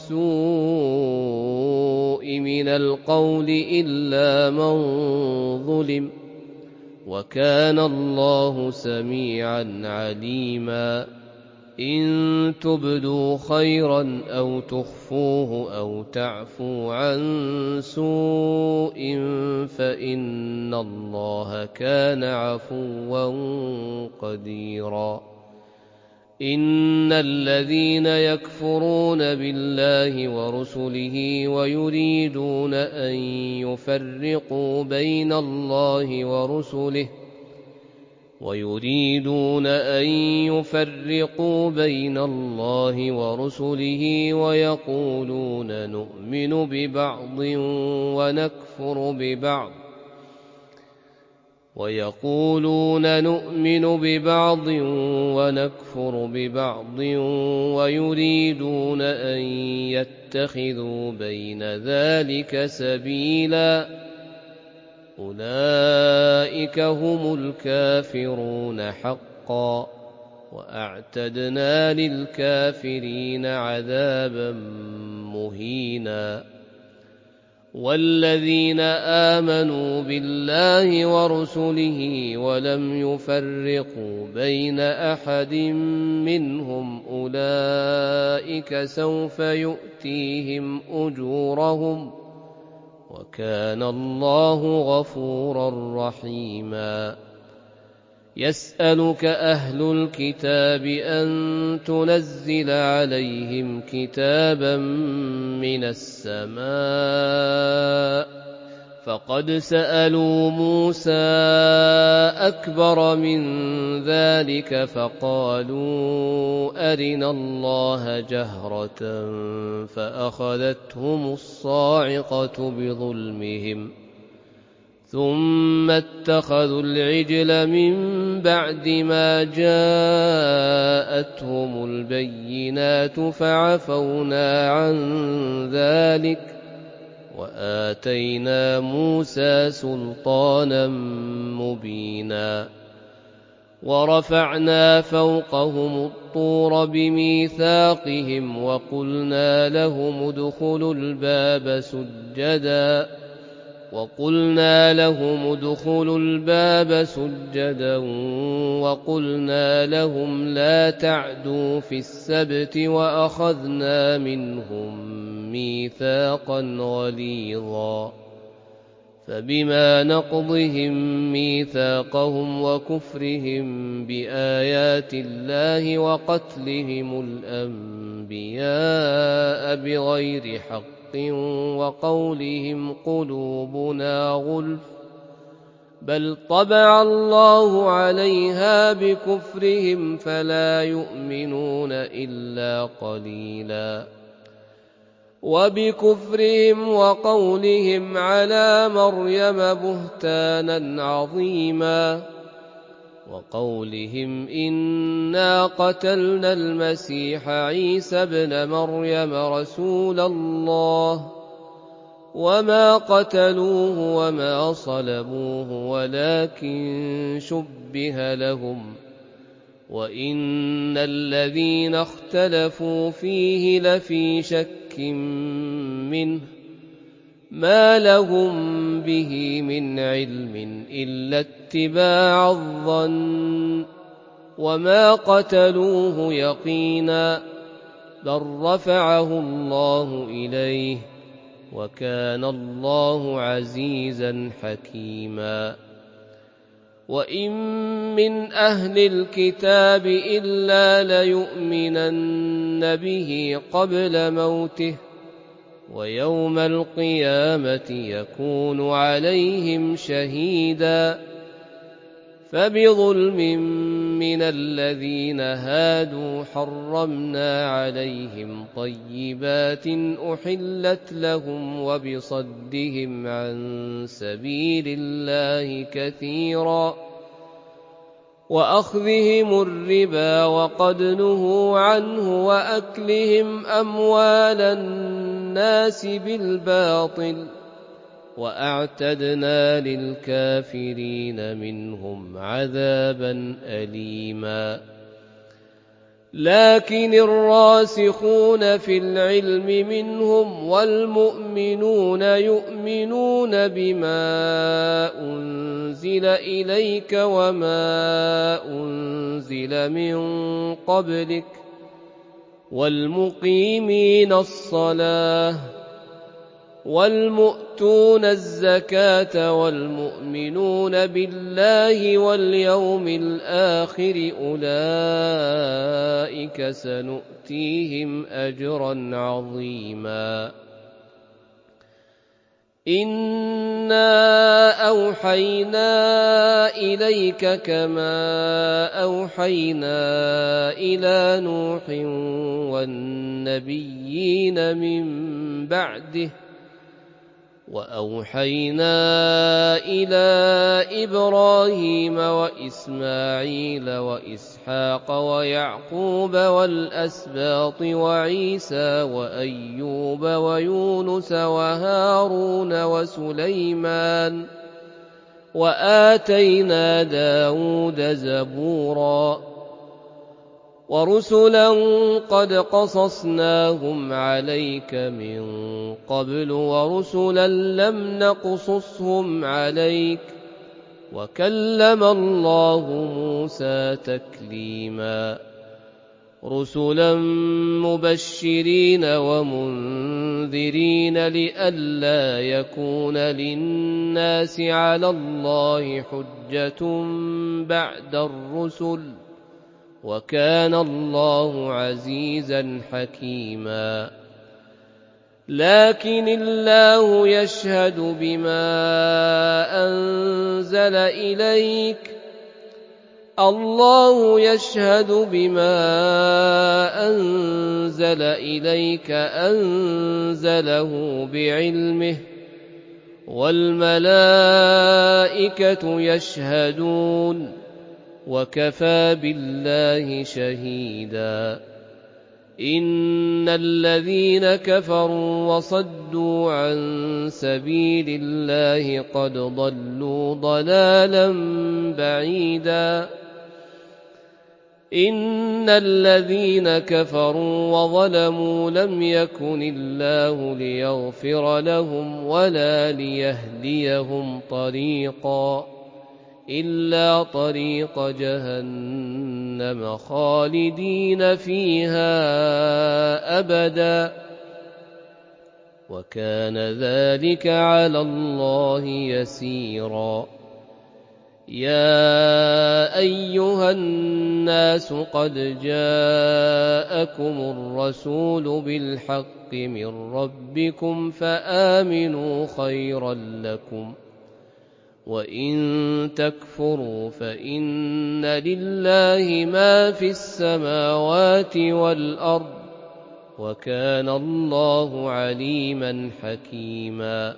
بالسوء من القول إلا من ظلم وكان الله سميعا عليما إن تبدوا خيرا أو تخفوه أو تعفوا عن سوء فإن الله كان عفوا قديرا إن الذين يكفرون بالله ورسله ويريدون أن يفرقوا بين الله ورسله ويقولون نؤمن ببعض ونكفر ببعض ويريدون أن يتخذوا بين ذلك سبيلا أولئك هم الكافرون حقا وأعتدنا للكافرين عذابا مهينا والذين آمنوا بالله ورسله ولم يفرقوا بين أحد منهم أولئك سوف يؤتيهم أجورهم وكان الله غفورا رحيما يسألك أهل الكتاب أن تنزل عليهم كتابا من السماء فقد سألوا موسى أكبر من ذلك فقالوا أرنا الله جهرة فأخذتهم الصاعقة بظلمهم ثم اتخذوا العجل من بعد ما جاءتهم البينات فعفونا عن ذلك وآتينا موسى سلطانا مبينا ورفعنا فوقهم الطور بميثاقهم وقلنا لهم ادخلوا الباب سجدا وقلنا لهم لا تعدوا في السبت وأخذنا منهم ميثاقا غليظا فبما نقضهم ميثاقهم وكفرهم بآيات الله وقتلهم الأنبياء بغير حق وقولهم قلوبنا غلف بل طبع الله عليها بكفرهم فلا يؤمنون إلا قليلا وبكفرهم وقولهم على مريم بهتانا عظيما وقولهم إنا قتلنا المسيح عيسى ابن مريم رسول الله وما قتلوه وما صلبوه ولكن شبه لهم وإن الذين اختلفوا فيه لفي شك منه ما لهم به من علم إلا اتباع الظن وما قتلوه يقينا بل رفعه الله إليه وكان الله عزيزا حكيما وإن من أهل الكتاب إلا ليؤمنن به قبل موته ويوم القيامة يكون عليهم شهيدا فبظلم من الذين هادوا حرمنا عليهم طيبات أحلت لهم وبصدهم عن سبيل الله كثيرا وأخذهم الربا وقد نهوا عنه وأكلهم أموال الناس بالباطل وأعتدنا للكافرين منهم عذابا أليما لكن الراسخون في العلم منهم والمؤمنون يؤمنون بما أنزل إليك وما أنزل من قبلك والمقيمين الصلاة والمؤتون الزكاة والمؤمنون بالله واليوم الآخر أولئك سنؤتيهم أجرا عظيما إنا أوحينا إليك كما أوحينا إلى نوح والنبيين من بعده وأوحينا إلى إبراهيم وإسماعيل وإسحاق ويعقوب والأسباط وعيسى وأيوب ويونس وهارون وسليمان وآتينا داود زبورا ورسلا قد قصصناهم عليك من قبل ورسلا لم نقصصهم عليك وكلم الله موسى تكليما رسلا مبشرين ومنذرين لئلا يكون للناس على الله حجة بعد الرسل وكان الله عزيزا حكيما لكن الله يشهد بما أنزل إليك الله يشهد بما أنزل إليك أنزله بعلمه والملائكة يشهدون وكفى بالله شهيدا إن الذين كفروا وصدوا عن سبيل الله قد ضلوا ضلالا بعيدا إن الذين كفروا وظلموا لم يكن الله ليغفر لهم ولا ليهديهم طريقا إلا طريق جهنم خالدين فيها أبدا وكان ذلك على الله يسيرا يا أيها الناس قد جاءكم الرسول بالحق من ربكم فآمنوا خيرا لكم وإن تكفروا فإن لله ما في السماوات والأرض وكان الله عليما حكيما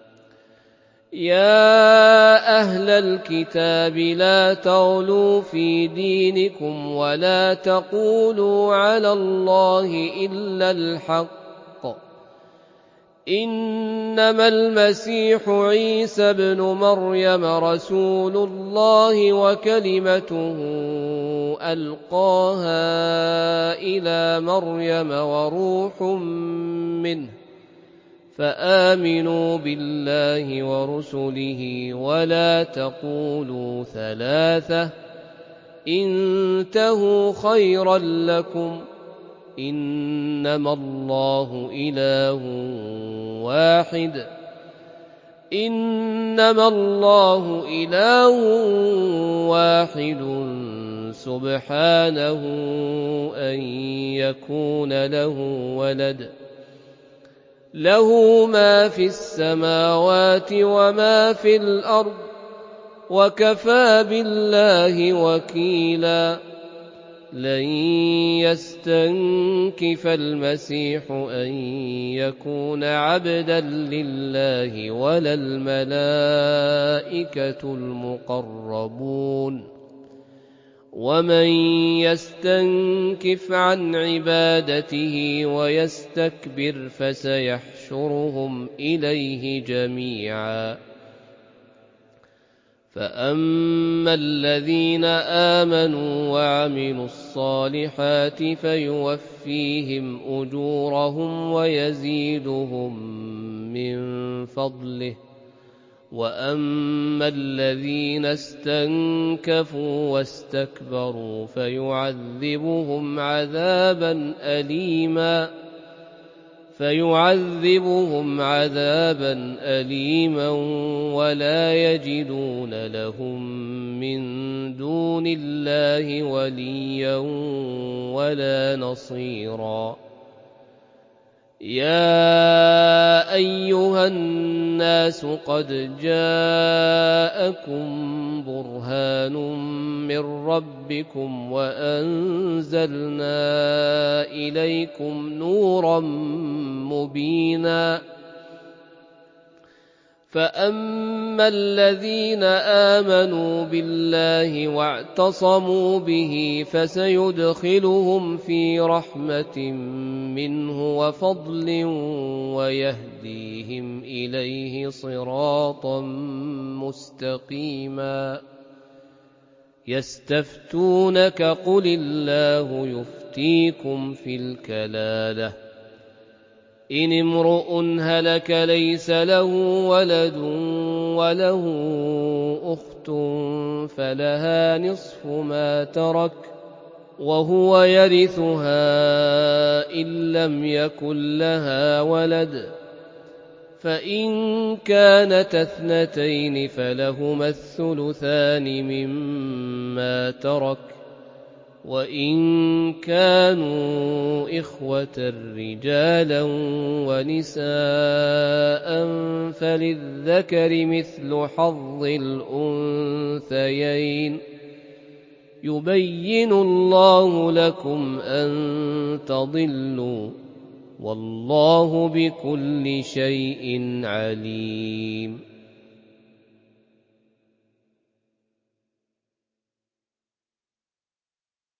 يا أهل الكتاب لا تغلوا في دينكم ولا تقولوا على الله إلا الحق إنما المسيح عيسى ابن مريم رسول الله وكلمته ألقاها إلى مريم وروح منه فآمنوا بالله ورسله ولا تقولوا ثلاثة انتهوا خيرا لكم إنما الله إله واحد سبحانه أن يكون له ولد له ما في السماوات وما في الأرض وكفى بالله وكيلا لن يستنكف المسيح أن يكون عبدا لله ولا الملائكة المقربون ومن يستنكف عن عبادته ويستكبر فسيحشرهم إليه جميعا فأما الذين آمنوا وعملوا الصالحات فيوفيهم أجورهم ويزيدهم من فضله وأما الذين استنكفوا واستكبروا فيعذبهم عذابا أليما ولا يجدون لهم من دون الله وليا ولا نصيرا يا أيها الناس قد جاءكم برهان من ربكم وأنزلنا إليكم نورا مبينا فأما الذين آمنوا بالله واعتصموا به فسيدخلهم في رحمة منه وفضل ويهديهم إليه صراطا مستقيما يستفتونك قل الله يفتيكم في الكلالة إن امرؤ هلك ليس له ولد وله أخت فلها نصف ما ترك وهو يرثها إن لم يكن لها ولد فإن كانت اثنتين فلهما الثلثان مما ترك وإن كانوا إخوة رجالا ونساء فللذكر مثل حظ الأنثيين يبين الله لكم أن تضلوا والله بكل شيء عليم